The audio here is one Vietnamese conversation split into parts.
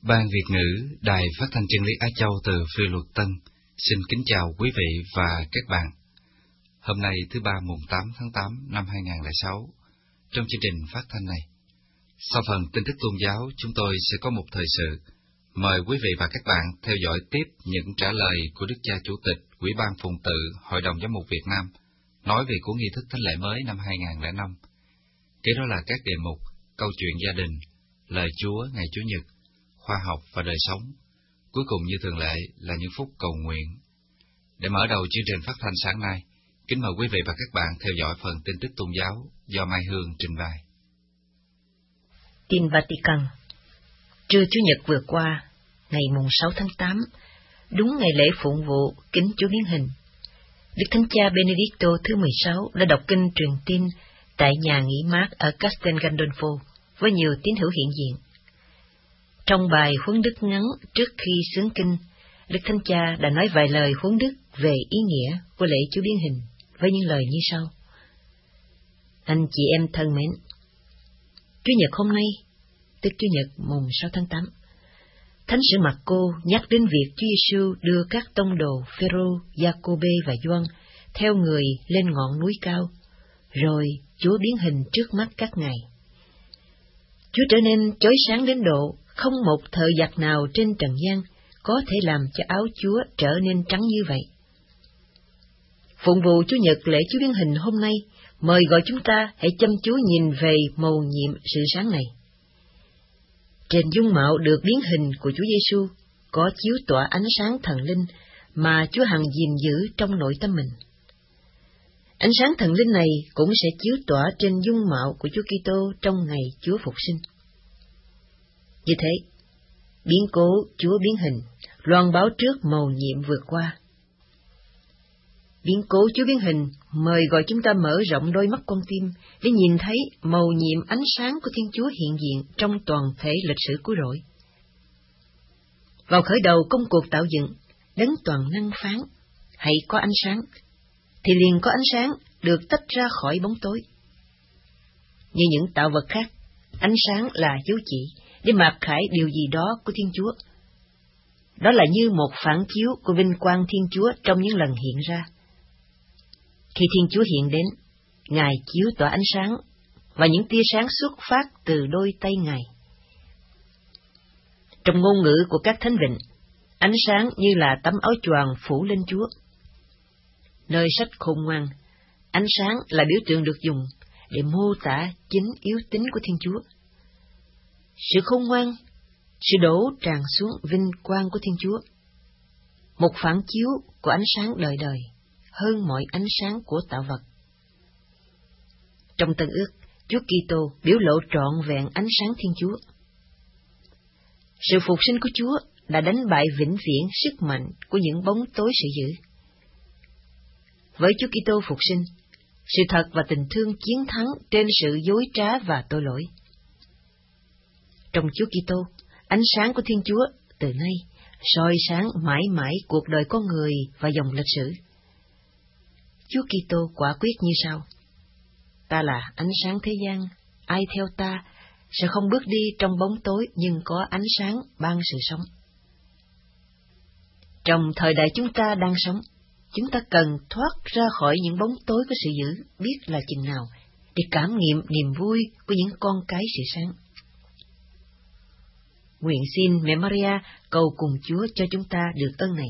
Ban Việt ngữ Đài Phát thanh Chân lý Á Châu từ Phiêu Luật Tân xin kính chào quý vị và các bạn. Hôm nay thứ Ba mùng 8 tháng 8 năm 2006, trong chương trình phát thanh này, sau phần tin tức tôn giáo, chúng tôi sẽ có một thời sự. Mời quý vị và các bạn theo dõi tiếp những trả lời của Đức Cha Chủ tịch Ủy ban Phụng tự Hội đồng Giám mục Việt Nam nói về của nghi thức Thánh lễ mới năm 2005. Kế đó là các đề mục câu chuyện gia đình, lời Chúa ngày Chủ nhật, khoa học và đời sống. Cuối cùng như thường lệ là những phút cầu nguyện. Để mở đầu chương trình phát thanh sáng nay, kính mời quý vị và các bạn theo dõi phần tin tức tôn giáo do Mai Hương trình bày. Tin Vatican. Trưa Chủ nhật vừa qua, ngày mùng 6 tháng 8, đúng ngày lễ phụng vụ kính Chúa Biến Hình, Đức Thánh Cha Benedicto thứ 16 đã đọc kinh truyền tin tại nhà nghỉ mát ở Castel Gandolfo với nhiều tín hữu hiện diện. Trong bài huấn đức ngắn trước khi xướng kinh, Đức Thánh Cha đã nói vài lời huấn đức về ý nghĩa của lễ Chúa Biến Hình với những lời như sau. Anh chị em thân mến, Chủ nhật hôm nay, tức Chủ nhật mùng 6 tháng 8, Thánh sử Marco nhắc đến việc Chúa Giêsu đưa các tông đồ Phêrô, Giacôbê và Gioan theo người lên ngọn núi cao, rồi Chúa biến hình trước mắt các ngài. Chúa trở nên chói sáng đến độ không một thợ giặt nào trên trần gian có thể làm cho áo Chúa trở nên trắng như vậy. Phụng vụ Chủ nhật lễ Chúa Biến Hình hôm nay mời gọi chúng ta hãy chăm chú nhìn về mầu nhiệm sự sáng này. Trên dung mạo được biến hình của Chúa Giêsu có chiếu tỏa ánh sáng thần linh mà Chúa hằng gìn giữ trong nội tâm mình. Ánh sáng thần linh này cũng sẽ chiếu tỏa trên dung mạo của Chúa Kitô trong ngày Chúa phục sinh. Như thế, biến cố Chúa biến hình loan báo trước mầu nhiệm vượt qua. Biến cố Chúa biến hình mời gọi chúng ta mở rộng đôi mắt con tim để nhìn thấy mầu nhiệm ánh sáng của Thiên Chúa hiện diện trong toàn thể lịch sử cứu rỗi. Vào khởi đầu công cuộc tạo dựng, Đấng toàn năng phán, hãy có ánh sáng, thì liền có ánh sáng được tách ra khỏi bóng tối. Như những tạo vật khác, ánh sáng là dấu chỉ để mặc khải điều gì đó của Thiên Chúa. Đó là như một phản chiếu của vinh quang Thiên Chúa trong những lần hiện ra. Khi Thiên Chúa hiện đến, Ngài chiếu tỏa ánh sáng, và những tia sáng xuất phát từ đôi tay Ngài. Trong ngôn ngữ của các thánh vịnh, ánh sáng như là tấm áo choàng phủ lên Chúa. Nơi sách Khôn Ngoan, ánh sáng là biểu tượng được dùng để mô tả chính yếu tính của Thiên Chúa. Sự khôn ngoan, sự đổ tràn xuống vinh quang của Thiên Chúa, một phản chiếu của ánh sáng đời đời hơn mọi ánh sáng của tạo vật. Trong Tân Ước, Chúa Kitô biểu lộ trọn vẹn ánh sáng Thiên Chúa. Sự phục sinh của Chúa đã đánh bại vĩnh viễn sức mạnh của những bóng tối sự dữ. Với Chúa Kitô phục sinh, sự thật và tình thương chiến thắng trên sự dối trá và tội lỗi. Trong Chúa Kitô, ánh sáng của Thiên Chúa từ nay soi sáng mãi mãi cuộc đời con người và dòng lịch sử. Chúa Kitô quả quyết như sau: Ta là ánh sáng thế gian, ai theo ta sẽ không bước đi trong bóng tối nhưng có ánh sáng ban sự sống. Trong thời đại chúng ta đang sống, chúng ta cần thoát ra khỏi những bóng tối của sự dữ biết là chừng nào để cảm nghiệm niềm vui của những con cái sự sáng. Nguyện xin Mẹ Maria cầu cùng Chúa cho chúng ta được ơn này.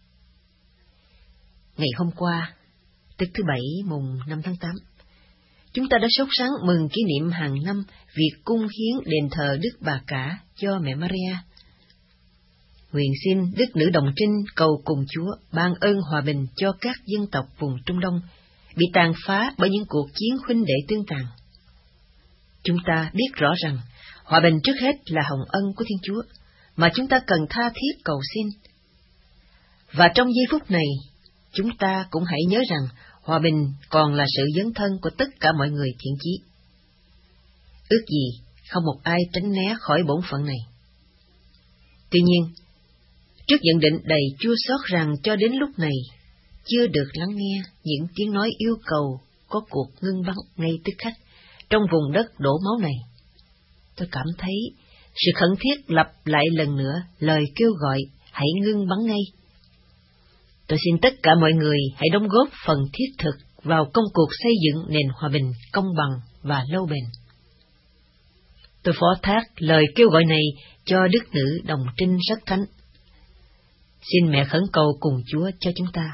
Ngày hôm qua, tức thứ Bảy mùng 5 tháng 8, chúng ta đã sốt sắng mừng kỷ niệm hàng năm việc cung hiến đền thờ Đức Bà Cả cho Mẹ Maria. Nguyện xin Đức Nữ Đồng Trinh cầu cùng Chúa ban ơn hòa bình cho các dân tộc vùng Trung Đông bị tàn phá bởi những cuộc chiến huynh đệ tương tàn. Chúng ta biết rõ rằng hòa bình trước hết là hồng ân của Thiên Chúa mà chúng ta cần tha thiết cầu xin. Và trong giây phút này, chúng ta cũng hãy nhớ rằng hòa bình còn là sự dấn thân của tất cả mọi người thiện chí. Ước gì không một ai tránh né khỏi bổn phận này. Tuy nhiên, trước nhận định đầy chua xót rằng cho đến lúc này chưa được lắng nghe những tiếng nói yêu cầu có cuộc ngưng bắn ngay tức khắc trong vùng đất đổ máu này, tôi cảm thấy Sự khẩn thiết lặp lại lần nữa lời kêu gọi hãy ngưng bắn ngay. Tôi xin tất cả mọi người hãy đóng góp phần thiết thực vào công cuộc xây dựng nền hòa bình, công bằng và lâu bền. Tôi phó thác lời kêu gọi này cho Đức Nữ Đồng Trinh Rất Thánh. Xin Mẹ khẩn cầu cùng Chúa cho chúng ta.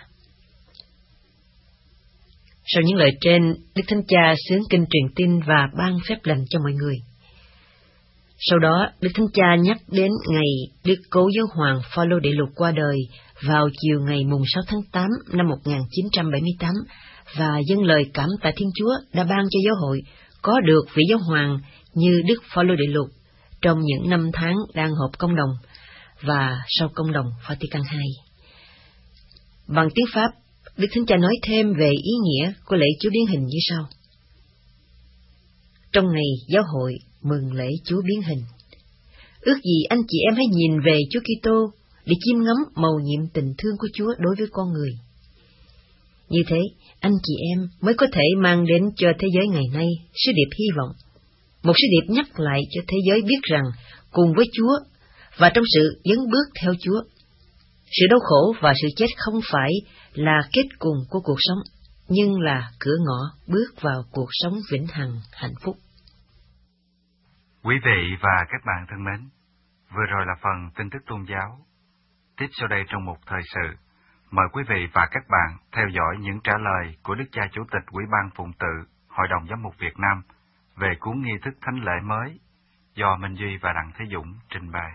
Sau những lời trên, Đức Thánh Cha xướng kinh truyền tin và ban phép lành cho mọi người. Sau đó, Đức Thánh Cha nhắc đến ngày Đức Cố Giáo Hoàng Phaolô Đệ Lục qua đời vào chiều ngày mùng 6 tháng 8 năm 1978 và dâng lời cảm tạ Thiên Chúa đã ban cho giáo hội có được vị giáo hoàng như Đức Phaolô Đệ Lục trong những năm tháng đang họp công đồng và sau công đồng Vatican II. Bằng tiếng Pháp, Đức Thánh Cha nói thêm về ý nghĩa của lễ Chúa biến hình như sau. Trong ngày giáo hội mừng lễ Chúa biến hình, ước gì anh chị em hãy nhìn về Chúa Kitô để chiêm ngắm mầu nhiệm tình thương của Chúa đối với con người. Như thế, anh chị em mới có thể mang đến cho thế giới ngày nay sứ điệp hy vọng, một sứ điệp nhắc lại cho thế giới biết rằng cùng với Chúa và trong sự dấn bước theo Chúa, sự đau khổ và sự chết không phải là kết cùng của cuộc sống, nhưng là cửa ngõ bước vào cuộc sống vĩnh hằng hạnh phúc. Quý vị và các bạn thân mến, vừa rồi là phần tin tức tôn giáo. Tiếp sau đây trong một thời sự, mời quý vị và các bạn theo dõi những trả lời của Đức Cha Chủ tịch Ủy ban Phụng tự Hội đồng Giám mục Việt Nam về cuốn nghi thức thánh lễ mới do Minh Duy và Đặng Thế Dũng trình bày.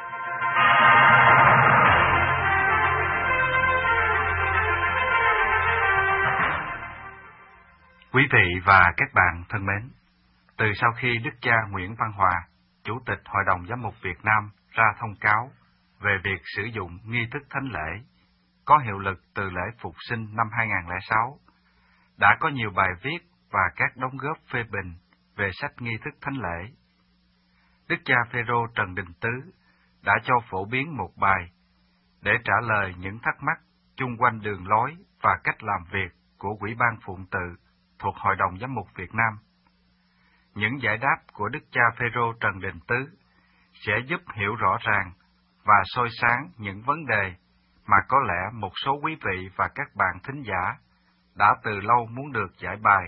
Quý vị và các bạn thân mến, từ sau khi Đức cha Nguyễn Văn Hòa, Chủ tịch Hội đồng Giám mục Việt Nam ra thông cáo về việc sử dụng nghi thức thánh lễ có hiệu lực từ lễ Phục sinh năm 2006, đã có nhiều bài viết và các đóng góp phê bình về sách nghi thức thánh lễ. Đức cha Phêrô Trần Đình Tứ đã cho phổ biến một bài để trả lời những thắc mắc chung quanh đường lối và cách làm việc của Ủy ban Phụng tự thuộc Hội đồng Giám mục Việt Nam. Những giải đáp của Đức cha Phêrô Trần Đình Tứ sẽ giúp hiểu rõ ràng và soi sáng những vấn đề mà có lẽ một số quý vị và các bạn thính giả đã từ lâu muốn được giải bài.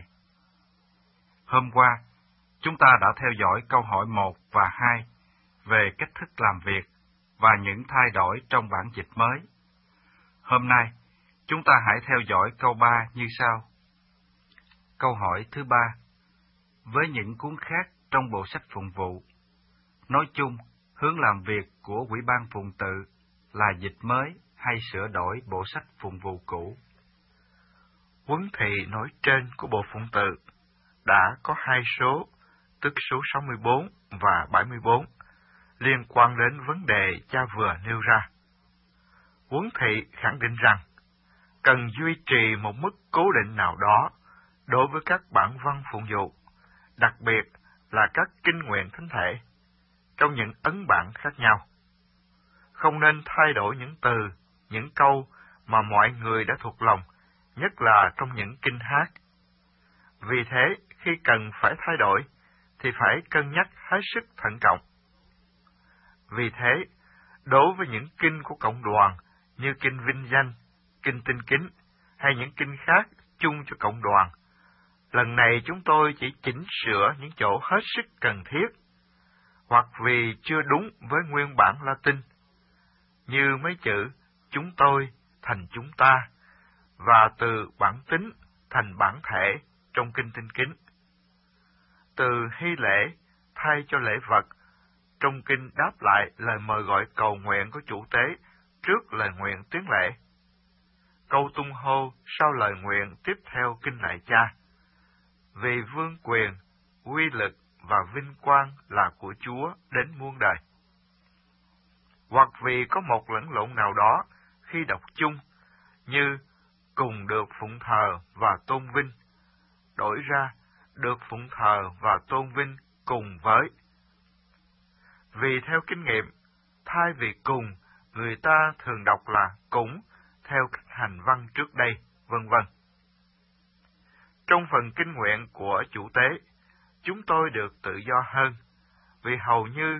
Hôm qua, chúng ta đã theo dõi câu hỏi 1 và 2 về cách thức làm việc và những thay đổi trong bản dịch mới. Hôm nay, chúng ta hãy theo dõi câu 3 như sau. Câu hỏi thứ 3. Với những cuốn khác trong bộ sách phụng vụ, nói chung, hướng làm việc của Ủy ban Phụng tự là dịch mới hay sửa đổi bộ sách phụng vụ cũ? Huấn thị nói trên của bộ phụng tự đã có hai số, tức số 64 và 74, liên quan đến vấn đề cha vừa nêu ra. Huấn thị khẳng định rằng, cần duy trì một mức cố định nào đó đối với các bản văn phụng vụ, đặc biệt là các kinh nguyện thánh thể, trong những ấn bản khác nhau. Không nên thay đổi những từ, những câu mà mọi người đã thuộc lòng, nhất là trong những kinh hát. Vì thế, khi cần phải thay đổi, thì phải cân nhắc hết sức thận trọng. Vì thế, đối với những kinh của cộng đoàn như kinh vinh danh, kinh tinh kính hay những kinh khác chung cho cộng đoàn, lần này chúng tôi chỉ chỉnh sửa những chỗ hết sức cần thiết, hoặc vì chưa đúng với nguyên bản Latin, như mấy chữ chúng tôi thành chúng ta, và từ bản tính thành bản thể trong kinh tinh kính. Từ hy lễ thay cho lễ vật trong kinh đáp lại lời mời gọi cầu nguyện của chủ tế trước lời nguyện tuyến lễ. Câu tung hô sau lời nguyện tiếp theo kinh lạy cha. Vì vương quyền, uy lực và vinh quang là của Chúa đến muôn đời. Hoặc vì có một lẫn lộn nào đó khi đọc chung, như cùng được phụng thờ và tôn vinh, đổi ra được phụng thờ và tôn vinh cùng với. Vì theo kinh nghiệm, thay vì cùng, người ta thường đọc là cũng theo cách hành văn trước đây, vân vân. Trong phần kinh nguyện của chủ tế, chúng tôi được tự do hơn, vì hầu như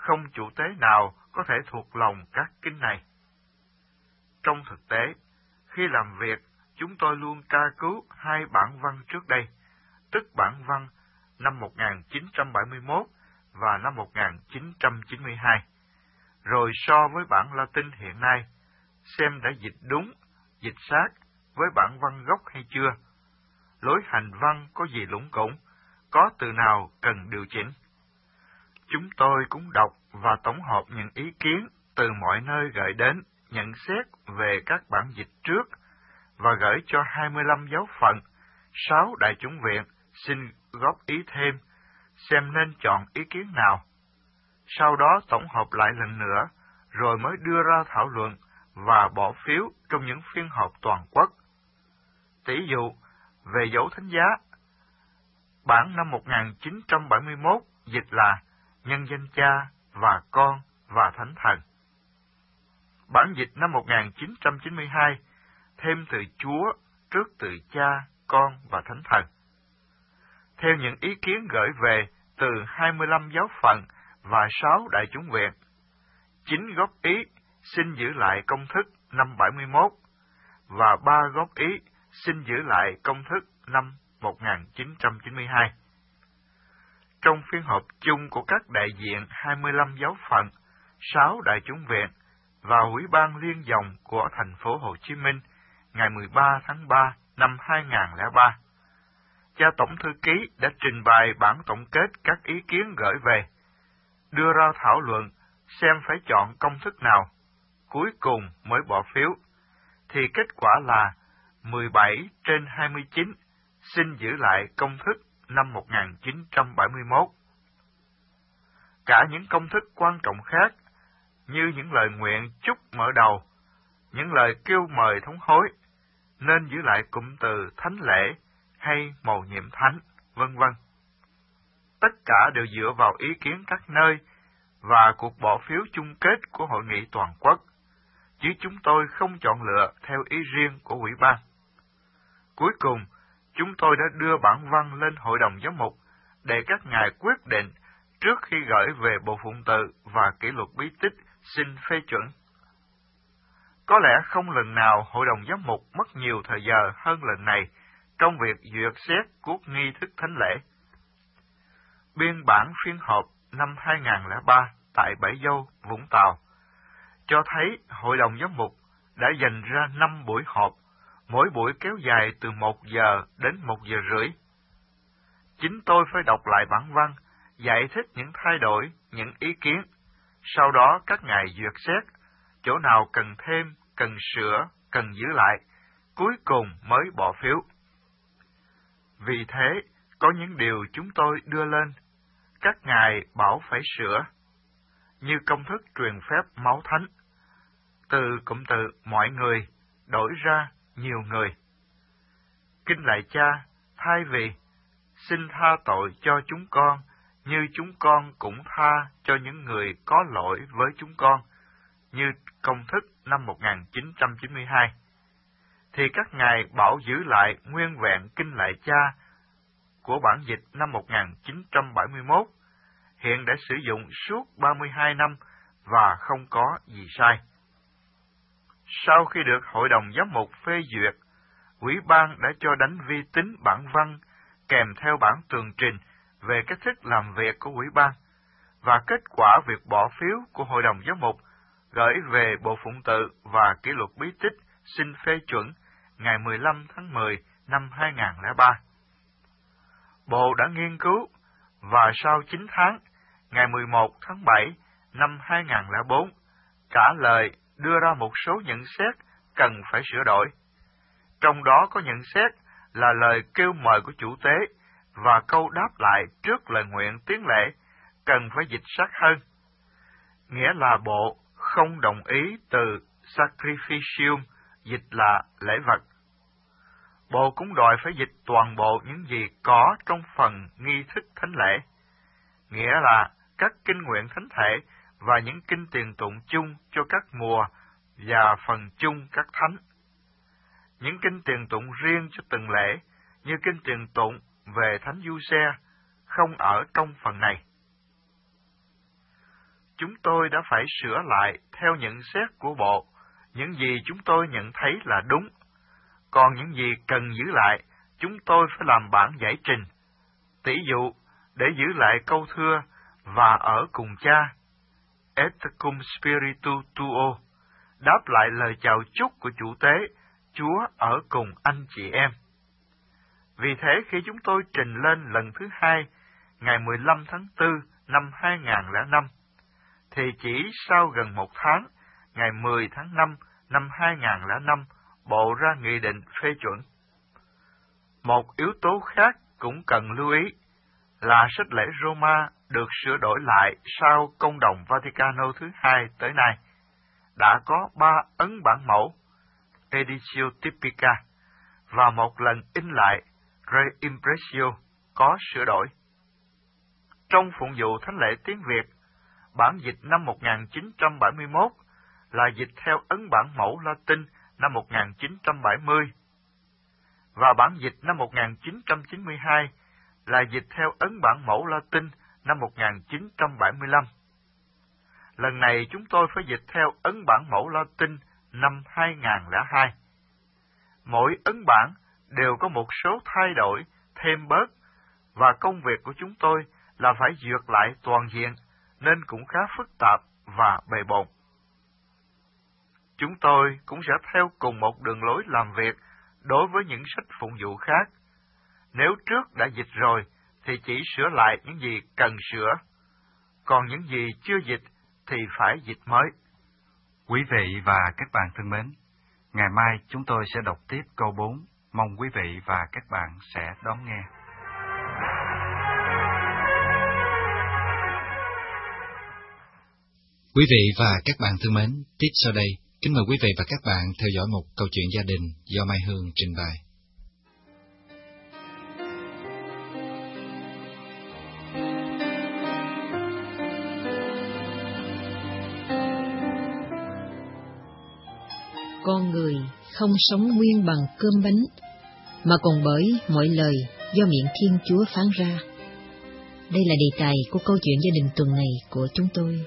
không chủ tế nào có thể thuộc lòng các kinh này. Trong thực tế, khi làm việc, chúng tôi luôn tra cứu hai bản văn trước đây, tức bản văn năm 1971 và năm 1992, rồi so với bản Latin hiện nay, xem đã dịch đúng, dịch sát với bản văn gốc hay chưa, lối hành văn có gì lủng củng, có từ nào cần điều chỉnh. Chúng tôi cũng đọc và tổng hợp những ý kiến từ mọi nơi gửi đến, nhận xét về các bản dịch trước, và gửi cho 25 giáo phận, 6 đại chủng viện xin góp ý thêm, xem nên chọn ý kiến nào. Sau đó tổng hợp lại lần nữa, rồi mới đưa ra thảo luận và bỏ phiếu trong những phiên họp toàn quốc. Tỷ dụ, về dấu thánh giá, bản năm 1971 dịch là nhân danh Cha và Con và Thánh Thần. Bản dịch năm 1992 thêm từ Chúa trước từ Cha, Con và Thánh Thần. Theo những ý kiến gửi về từ 25 giáo phận và 6 đại chủng viện, 9 góp ý xin giữ lại công thức năm 71 và 3 góp ý xin giữ lại công thức năm 1992. Trong phiên họp chung của các đại diện 25 giáo phận, 6 đại chủng viện và Ủy ban Liên dòng của thành phố Hồ Chí Minh ngày 13 tháng 3 năm 2003, cha tổng thư ký đã trình bày bản tổng kết các ý kiến gửi về, đưa ra thảo luận xem phải chọn công thức nào, cuối cùng mới bỏ phiếu, thì kết quả là 17 trên 29 xin giữ lại công thức năm 1971. Cả những công thức quan trọng khác, như những lời nguyện chúc mở đầu, những lời kêu mời thống hối, nên giữ lại cụm từ thánh lễ hay mầu nhiệm thánh, vân vân. Tất cả đều dựa vào ý kiến các nơi và cuộc bỏ phiếu chung kết của hội nghị toàn quốc, chứ chúng tôi không chọn lựa theo ý riêng của ủy ban. Cuối cùng, chúng tôi đã đưa bản văn lên Hội đồng Giám mục để các ngài quyết định trước khi gửi về Bộ Phụng tự và Kỷ luật bí tích xin phê chuẩn. Có lẽ không lần nào Hội đồng Giám mục mất nhiều thời giờ hơn lần này trong việc duyệt xét cuộc nghi thức thánh lễ. Biên bản phiên họp năm 2003 tại Bãi Dâu, Vũng Tàu cho thấy Hội đồng Giám mục đã dành ra 5 buổi họp, mỗi buổi kéo dài từ 1 giờ đến 1 giờ rưỡi. Chính tôi phải đọc lại bản văn, giải thích những thay đổi, những ý kiến. Sau đó các ngài duyệt xét, chỗ nào cần thêm, cần sửa, cần giữ lại, cuối cùng mới bỏ phiếu. Vì thế, có những điều chúng tôi đưa lên, các ngài bảo phải sửa, như công thức truyền phép máu thánh, từ cụm từ mọi người đổi ra nhiều người. Kinh lạy Cha, thay vì xin tha tội cho chúng con, như chúng con cũng tha cho những người có lỗi với chúng con, như công thức năm 1992, thì các ngài bảo giữ lại nguyên vẹn kinh lạy Cha của bản dịch năm 1971, hiện đã sử dụng suốt 32 năm và không có gì sai. Sau khi được Hội đồng Giám mục phê duyệt, Ủy ban đã cho đánh vi tính bản văn kèm theo bản tường trình về cách thức làm việc của Ủy ban, và kết quả việc bỏ phiếu của Hội đồng Giám mục gửi về Bộ Phụng tự và Kỷ luật bí tích xin phê chuẩn ngày 15 tháng 10 năm 2003. Bộ đã nghiên cứu, và sau 9 tháng, ngày 11 tháng 7 năm 2004, trả lời đưa ra một số nhận xét cần phải sửa đổi. Trong đó có nhận xét là lời kêu mời của chủ tế và câu đáp lại trước lời nguyện tiến lễ cần phải dịch sát hơn. Nghĩa là Bộ không đồng ý từ sacrificium, dịch là lễ vật. Bộ cũng đòi phải dịch toàn bộ những gì có trong phần nghi thức thánh lễ, nghĩa là các kinh nguyện thánh thể và những kinh tiền tụng chung cho các mùa và phần chung các thánh. Những kinh tiền tụng riêng cho từng lễ, như kinh tiền tụng về Thánh Giuse, không ở trong phần này. chúng tôi đã phải sửa lại theo nhận xét của bộ, những gì chúng tôi nhận thấy là đúng. Còn những gì cần giữ lại, chúng tôi phải làm bản giải trình. Tỷ dụ, để giữ lại câu thưa và ở cùng cha, et cum spiritu tuo, đáp lại lời chào chúc của chủ tế, Chúa ở cùng anh chị em. Vì thế khi chúng tôi trình lên lần thứ hai, ngày 15 tháng 4 năm 2005, thì chỉ sau gần một tháng, ngày 10 tháng 5 năm 2005, Bộ ra nghị định phê chuẩn. Một yếu tố khác cũng cần lưu ý là sách lễ Roma được sửa đổi lại sau Công đồng Vaticano thứ hai tới nay. Đã có 3 ấn bản mẫu, Editio Typica, và một lần in lại, Reimpressio, có sửa đổi. Trong phụng vụ thánh lễ tiếng Việt, bản dịch năm 1971 là dịch theo ấn bản mẫu Latin năm 1970, và bản dịch năm 1992 là dịch theo ấn bản mẫu Latin năm 1975. Lần này chúng tôi phải dịch theo ấn bản mẫu Latin năm 2002. Mỗi ấn bản đều có một số thay đổi, thêm bớt, và công việc của chúng tôi là phải duyệt lại toàn diện, nên cũng khá phức tạp và bề bộn. Chúng tôi cũng sẽ theo cùng một đường lối làm việc đối với những sách phụng vụ khác. Nếu trước đã dịch rồi, thì chỉ sửa lại những gì cần sửa, còn những gì chưa dịch thì phải dịch mới. Quý vị và các bạn thân mến, ngày mai chúng tôi sẽ đọc tiếp câu 4, mong quý vị và các bạn sẽ đón nghe. Quý vị và các bạn thân mến, tiếp sau đây, kính mời quý vị và các bạn theo dõi một câu chuyện gia đình do Mai Hương trình bày. Con người không sống nguyên bằng cơm bánh, mà còn bởi mọi lời do miệng Thiên Chúa phán ra. Đây là đề tài của câu chuyện gia đình tuần này của chúng tôi.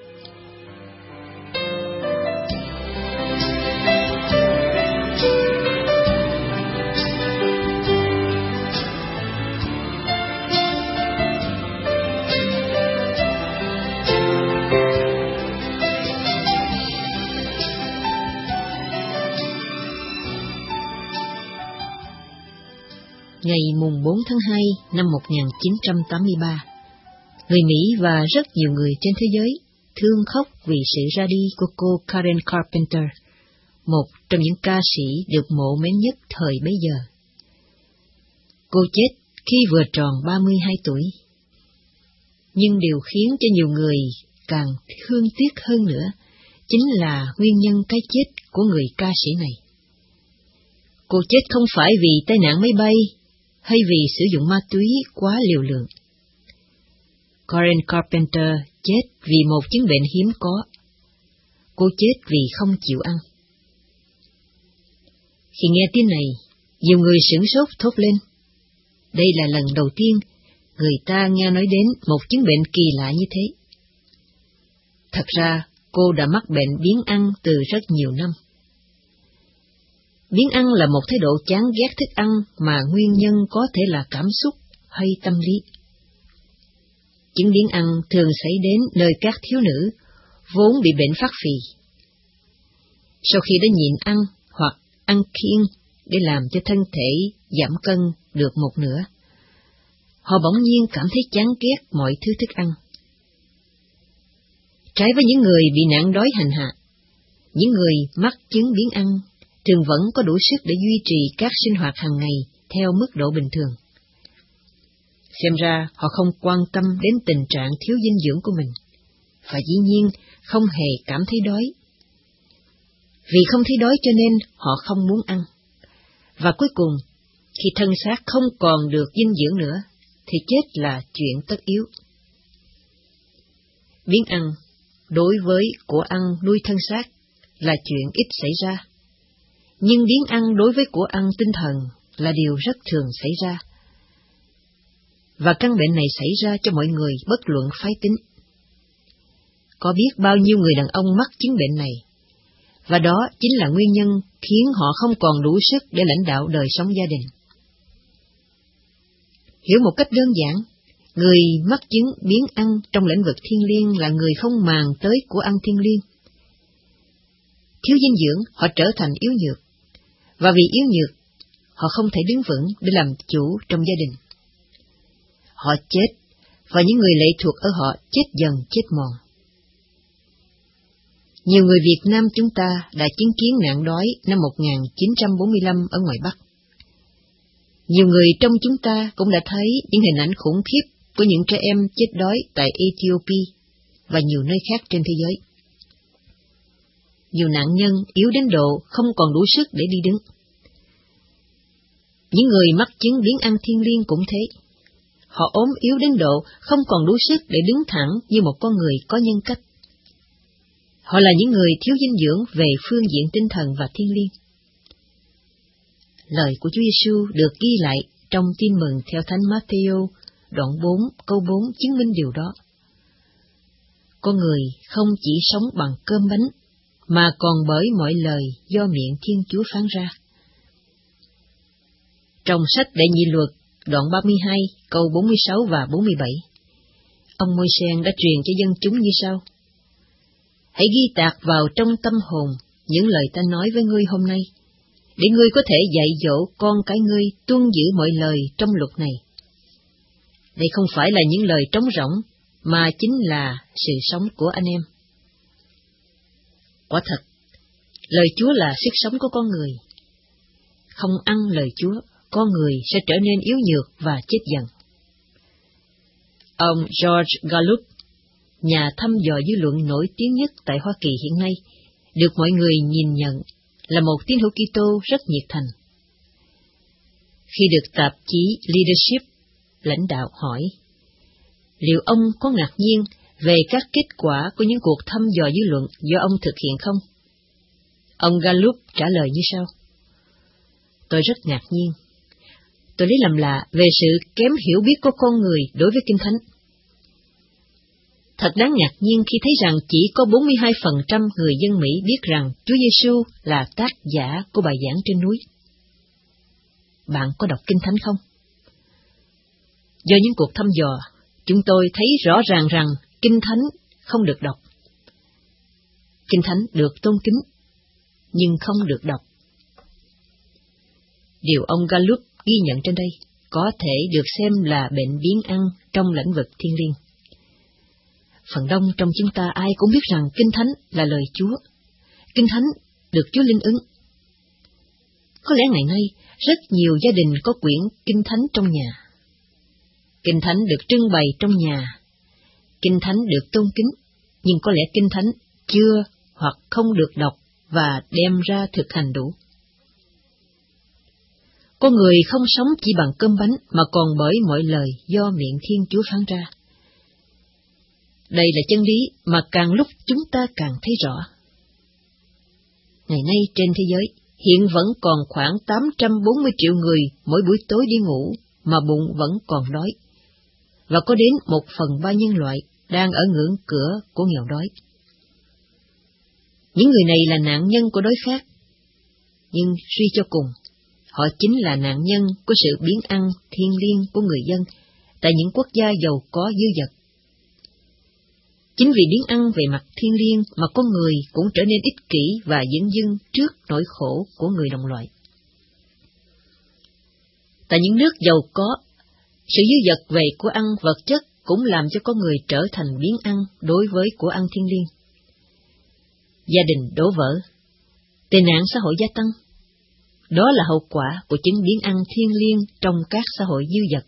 Ngày mùng 4 tháng 2 năm 1983, người Mỹ và rất nhiều người trên thế giới thương khóc vì sự ra đi của cô Karen Carpenter, một trong những ca sĩ được mộ mến nhất thời bấy giờ. Cô chết khi vừa tròn 32 tuổi. Nhưng điều khiến cho nhiều người càng thương tiếc hơn nữa chính là nguyên nhân cái chết của người ca sĩ này. Cô chết không phải vì tai nạn máy bay hay vì sử dụng ma túy quá liều lượng. Karen Carpenter chết vì một chứng bệnh hiếm có. Cô chết vì không chịu ăn. Khi nghe tin này, nhiều người sửng sốt thốt lên. Đây là lần đầu tiên người ta nghe nói đến một chứng bệnh kỳ lạ như thế. Thật ra, cô đã mắc bệnh biếng ăn từ rất nhiều năm. Biếng ăn là một thái độ chán ghét thức ăn mà nguyên nhân có thể là cảm xúc hay tâm lý. Chứng biếng ăn thường xảy đến nơi các thiếu nữ vốn bị bệnh phát phì. Sau khi đã nhịn ăn hoặc ăn kiêng để làm cho thân thể giảm cân được một nửa, họ bỗng nhiên cảm thấy chán ghét mọi thứ thức ăn. Trái với những người bị nạn đói hành hạ, những người mắc chứng biếng ăn thường vẫn có đủ sức để duy trì các sinh hoạt hàng ngày theo mức độ bình thường. Xem ra họ không quan tâm đến tình trạng thiếu dinh dưỡng của mình, và dĩ nhiên không hề cảm thấy đói. Vì không thấy đói cho nên họ không muốn ăn. Và cuối cùng, khi thân xác không còn được dinh dưỡng nữa, thì chết là chuyện tất yếu. Biếng ăn đối với của ăn nuôi thân xác là chuyện ít xảy ra, nhưng biếng ăn đối với của ăn tinh thần là điều rất thường xảy ra. Và căn bệnh này xảy ra cho mọi người bất luận phái tính. có biết bao nhiêu người đàn ông mắc chứng bệnh này, và đó chính là nguyên nhân khiến họ không còn đủ sức để lãnh đạo đời sống gia đình. Hiểu một cách đơn giản, người mắc chứng biếng ăn trong lĩnh vực thiêng liêng là người không màng tới của ăn thiêng liêng. Thiếu dinh dưỡng, họ trở thành yếu nhược, và vì yếu nhược, họ không thể đứng vững để làm chủ trong gia đình. Họ chết, và những người lệ thuộc ở họ chết dần chết mòn. Nhiều người Việt Nam chúng ta đã chứng kiến nạn đói năm 1945 ở ngoài Bắc. Nhiều người trong chúng ta cũng đã thấy những hình ảnh khủng khiếp của những trẻ em chết đói tại Ethiopia và nhiều nơi khác trên thế giới. Nhiều nạn nhân yếu đến độ không còn đủ sức để đi đứng. Những người mắc chứng biếng ăn thiêng liêng cũng thế. Họ ốm yếu đến độ không còn đủ sức để đứng thẳng như một con người có nhân cách. Họ là những người thiếu dinh dưỡng về phương diện tinh thần và thiêng liêng. Lời của Chúa Giêsu được ghi lại trong Tin mừng theo Thánh Matthew, đoạn 4, câu 4 chứng minh điều đó. Con người không chỉ sống bằng cơm bánh, mà còn bởi mọi lời do miệng Thiên Chúa phán ra. Trong sách Đệ Nhị Luật, đoạn 32, câu 46 và 47, ông Môi-se đã truyền cho dân chúng như sau: Hãy ghi tạc vào trong tâm hồn những lời ta nói với ngươi hôm nay, để ngươi có thể dạy dỗ con cái ngươi tuân giữ mọi lời trong luật này. Đây không phải là những lời trống rỗng, mà chính là sự sống của anh em. Quả thật, lời Chúa là sức sống của con người. Không ăn lời Chúa, con người sẽ trở nên yếu nhược và chết dần. Ông George Gallup, nhà thăm dò dư luận nổi tiếng nhất tại Hoa Kỳ hiện nay, được mọi người nhìn nhận là một tín hữu Kitô rất nhiệt thành. Khi được tạp chí Leadership lãnh đạo hỏi, liệu ông có ngạc nhiên về các kết quả của những cuộc thăm dò dư luận do ông thực hiện không? Ông Gallup trả lời như sau: Tôi rất ngạc nhiên. Tôi lấy làm lạ về sự kém hiểu biết của con người đối với Kinh Thánh. Thật đáng ngạc nhiên khi thấy rằng chỉ có 42% người dân Mỹ biết rằng Chúa Giêsu là tác giả của bài giảng trên núi. Bạn có đọc Kinh Thánh không? Do những cuộc thăm dò, chúng tôi thấy rõ ràng rằng Kinh Thánh không được đọc. Kinh Thánh được tôn kính, nhưng không được đọc. Điều ông Gallup ghi nhận trên đây có thể được xem là bệnh biếng ăn trong lĩnh vực thiêng liêng. Phần đông trong chúng ta ai cũng biết rằng Kinh Thánh là lời Chúa. Kinh Thánh được Chúa linh ứng. Có lẽ ngày nay, rất nhiều gia đình có quyển Kinh Thánh trong nhà. Kinh Thánh được trưng bày trong nhà. Kinh Thánh được tôn kính, nhưng có lẽ Kinh Thánh chưa hoặc không được đọc và đem ra thực hành đủ. Con người không sống chỉ bằng cơm bánh mà còn bởi mọi lời do miệng Thiên Chúa phán ra. Đây là chân lý mà càng lúc chúng ta càng thấy rõ. Ngày nay trên thế giới, hiện vẫn còn khoảng 840 triệu người mỗi buổi tối đi ngủ mà bụng vẫn còn đói, và có đến 1/3 nhân loại đang ở ngưỡng cửa của nghèo đói. Những người này là nạn nhân của đói khát, nhưng suy cho cùng, họ chính là nạn nhân của sự biếng ăn thiêng liêng của người dân tại những quốc gia giàu có dư dật. Chính vì biếng ăn về mặt thiêng liêng mà con người cũng trở nên ích kỷ và dửng dưng trước nỗi khổ của người đồng loại. Tại những nước giàu có, sự dư dật về của ăn vật chất cũng làm cho con người trở thành biếng ăn đối với của ăn thiêng liêng. Gia đình đổ vỡ, tệ nạn xã hội gia tăng. Đó là hậu quả của chứng biếng ăn thiêng liêng trong các xã hội dư dật.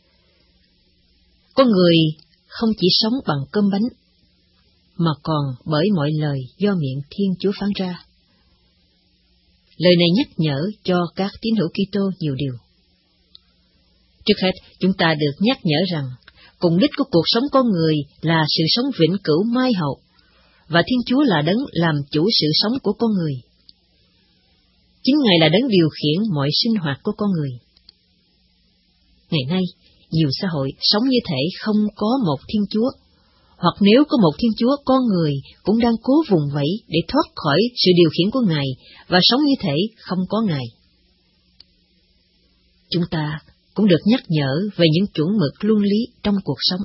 Con người không chỉ sống bằng cơm bánh, mà còn bởi mọi lời do miệng Thiên Chúa phán ra. Lời này nhắc nhở cho các tín hữu Kitô nhiều điều. Trước hết, chúng ta được nhắc nhở rằng, cùng đích của cuộc sống con người là sự sống vĩnh cửu mai hậu, và Thiên Chúa là đấng làm chủ sự sống của con người. Chính Ngài là đấng điều khiển mọi sinh hoạt của con người. Ngày nay, nhiều xã hội sống như thể không có một Thiên Chúa, Hoặc nếu có một Thiên Chúa con người cũng đang cố vùng vẫy để thoát khỏi sự điều khiển của Ngài và sống như thể không có Ngài. Chúng ta cũng được nhắc nhở về những chuẩn mực luân lý trong cuộc sống.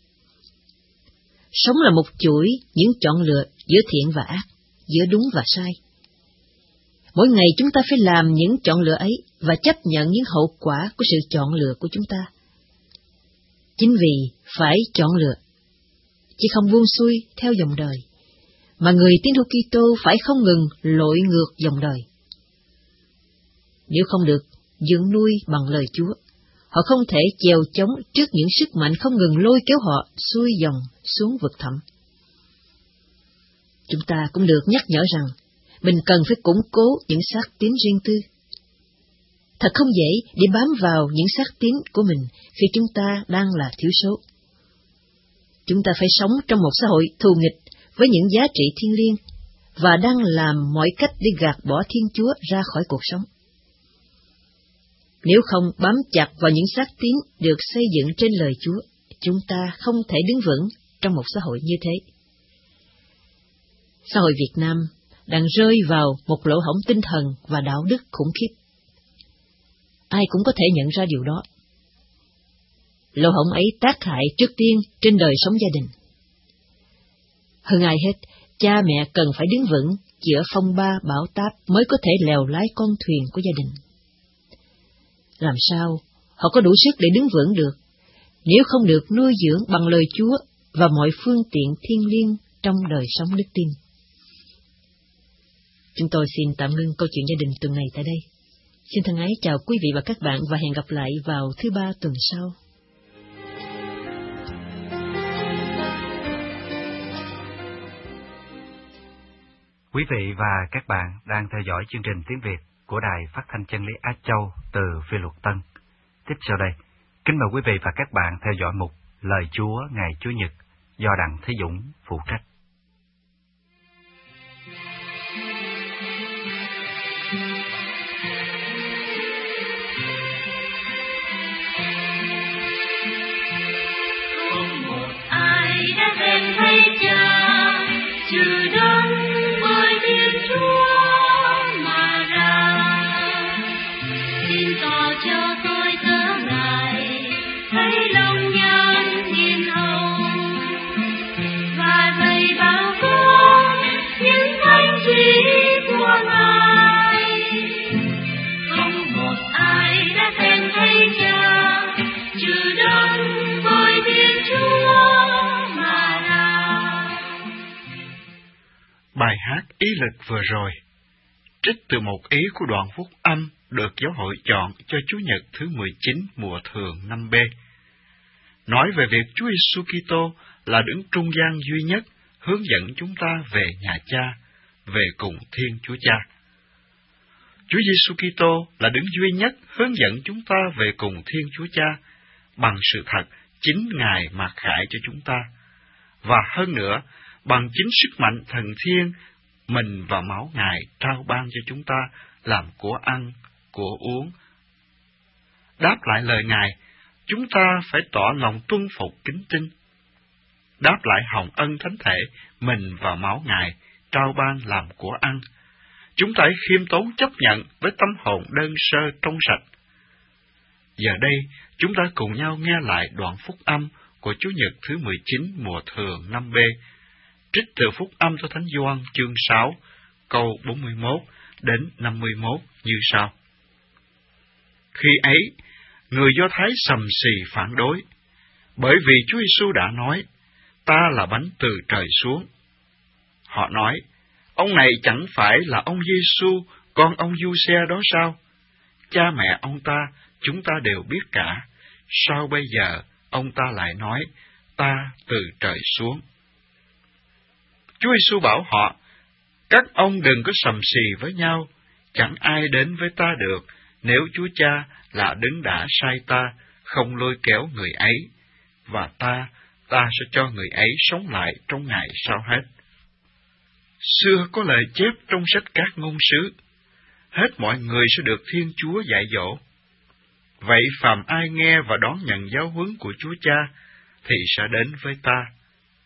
Sống là một chuỗi những chọn lựa giữa thiện và ác, giữa đúng và sai. Mỗi ngày chúng ta phải làm những chọn lựa ấy và chấp nhận những hậu quả của sự chọn lựa của chúng ta. Chính vì phải chọn lựa, chứ không buông xuôi theo dòng đời, mà người tín hữu Kitô phải không ngừng lội ngược dòng đời. Nếu không được dưỡng nuôi bằng lời Chúa, họ không thể chèo chống trước những sức mạnh không ngừng lôi kéo họ xuôi dòng xuống vực thẳm. Chúng ta cũng được nhắc nhở rằng mình cần phải củng cố những xác tín riêng tư. Thật không dễ để bám vào những xác tín của mình khi chúng ta đang là thiểu số. Chúng ta phải sống trong một xã hội thù nghịch với những giá trị thiêng liêng và đang làm mọi cách để gạt bỏ Thiên Chúa ra khỏi cuộc sống. Nếu không bám chặt vào những xác tín được xây dựng trên lời Chúa, chúng ta không thể đứng vững trong một xã hội như thế. Xã hội Việt Nam đang rơi vào một lỗ hổng tinh thần và đạo đức khủng khiếp. Ai cũng có thể nhận ra điều đó. Lỗ hổng ấy tác hại trước tiên trên đời sống gia đình. Hơn ai hết, cha mẹ cần phải đứng vững giữa phong ba bão táp mới có thể lèo lái con thuyền của gia đình. Làm sao họ có đủ sức để đứng vững được, nếu không được nuôi dưỡng bằng lời Chúa và mọi phương tiện thiêng liêng trong đời sống đức tin? Chúng tôi xin tạm ngưng câu chuyện gia đình tuần này tại đây. Xin thân ái chào quý vị và các bạn và hẹn gặp lại vào thứ Ba tuần sau. Quý vị và các bạn đang theo dõi chương trình tiếng Việt của Đài Phát thanh Chân lý Á Châu từ Phi Luật Tân. Tiếp sau đây, kính mời quý vị và các bạn theo dõi mục Lời Chúa ngày Chủ nhật do Đặng Thế Dũng phụ trách. Không một ai đã đến thấy Cha, trừ đấng bởi Thiên Chúa mà ra. Xin tỏ cho tôi tớ Ngài, thấy lòng nhân hiền hậu, và dạy bảo con những thánh chỉ của Ngài. Không một ai đã đến thấy Cha, trừ đấng bởi Thiên Chúa mà ra. Bài hát ý lực vừa rồi trích từ một ý của đoạn phúc âm được giáo hội chọn cho Chủ nhật thứ 19 mùa thường năm B, nói về việc Chúa Giêsu Kitô là đấng trung gian duy nhất hướng dẫn chúng ta về nhà Cha, về cùng Thiên Chúa Cha. Chúa Giêsu Kitô là đấng duy nhất hướng dẫn chúng ta về cùng Thiên Chúa Cha bằng sự thật chính Ngài mặc khải cho chúng ta, và hơn nữa bằng chính sức mạnh thần thiên mình và máu Ngài trao ban cho chúng ta làm của ăn, của uống. Đáp lại lời Ngài, chúng ta phải tỏ lòng tuân phục kính tin. Đáp lại hồng ân thánh thể mình và máu Ngài trao ban làm của ăn, chúng ta hãy khiêm tốn chấp nhận với tâm hồn đơn sơ trong sạch. Giờ đây, chúng ta cùng nhau nghe lại đoạn phúc âm của Chủ nhật thứ 19 mùa thường năm B, trích từ phúc âm của Thánh Gioan chương 6, câu 41 đến 51 như sau. Khi ấy, người Do Thái sầm sì phản đối, bởi vì Chúa Giêsu đã nói, ta là bánh từ trời xuống. Họ nói, ông này chẳng phải là ông Giêsu, con ông Giuse đó sao? Cha mẹ ông ta, chúng ta đều biết cả. Sao bây giờ ông ta lại nói, ta từ trời xuống? Chúa Giêsu bảo họ, các ông đừng có sầm sì với nhau, chẳng ai đến với ta được, nếu Chúa Cha là đấng đã sai ta, không lôi kéo người ấy, và ta sẽ cho người ấy sống lại trong ngày sau hết. Xưa có lời chép trong sách Các Ngôn Sứ, hết mọi người sẽ được Thiên Chúa dạy dỗ. Vậy phàm ai nghe và đón nhận giáo huấn của Chúa Cha, thì sẽ đến với ta.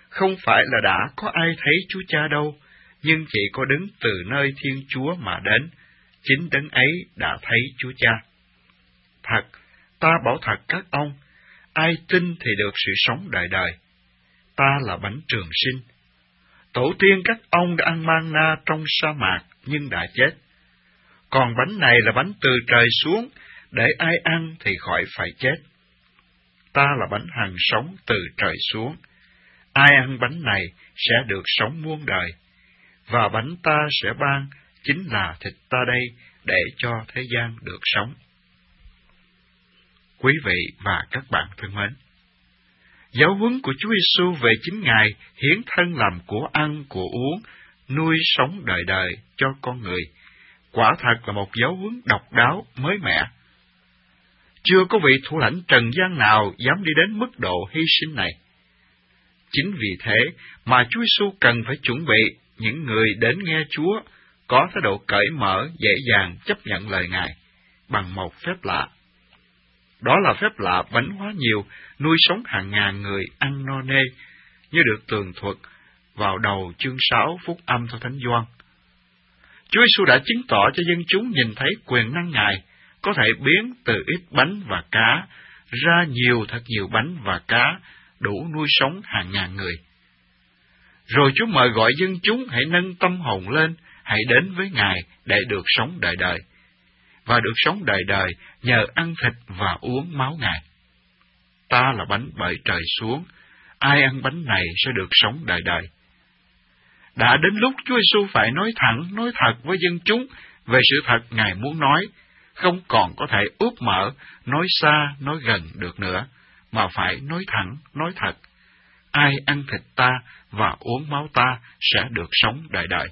không phải là đã có ai thấy Chúa Cha đâu, nhưng chỉ có đứng từ nơi Thiên Chúa mà đến, chính đấng ấy đã thấy Chúa Cha. Thật, ta bảo thật các ông, ai tin thì được sự sống đời đời. Ta là bánh trường sinh. Tổ tiên các ông đã ăn man-na trong sa mạc nhưng đã chết. Còn bánh này là bánh từ trời xuống, để ai ăn thì khỏi phải chết. Ta là bánh hằng sống từ trời xuống. Ai ăn bánh này sẽ được sống muôn đời. Và bánh ta sẽ ban chính là thịt ta đây để cho thế gian được sống. Quý vị và các bạn thân mến, giáo huấn của Chúa Giêsu về chính Ngài hiến thân làm của ăn, của uống, nuôi sống đời đời cho con người, quả thật là một giáo huấn độc đáo, mới mẻ. Chưa có vị thủ lãnh trần gian nào dám đi đến mức độ hy sinh này. Chính vì thế mà Chúa Giêsu cần phải chuẩn bị những người đến nghe Chúa có thái độ cởi mở, dễ dàng chấp nhận lời Ngài bằng một phép lạ. Đó là phép lạ bánh hóa nhiều, nuôi sống hàng ngàn người ăn no nê, như được tường thuật vào đầu chương 6 phúc âm theo Thánh Gioan. Chúa Giêsu đã chứng tỏ cho dân chúng nhìn thấy quyền năng Ngài có thể biến từ ít bánh và cá ra thật nhiều bánh và cá, đủ nuôi sống hàng ngàn người. Rồi Chúa mời gọi dân chúng hãy nâng tâm hồn lên, hãy đến với Ngài để được sống đời đời, và được sống đời đời nhờ ăn thịt và uống máu Ngài. Ta là bánh bởi trời xuống, ai ăn bánh này sẽ được sống đời đời. Đã đến lúc Chúa Giêsu phải nói thẳng, nói thật với dân chúng về sự thật Ngài muốn nói, không còn có thể úp mở, nói xa, nói gần được nữa, mà phải nói thẳng, nói thật. Ai ăn thịt ta và uống máu ta sẽ được sống đời đời.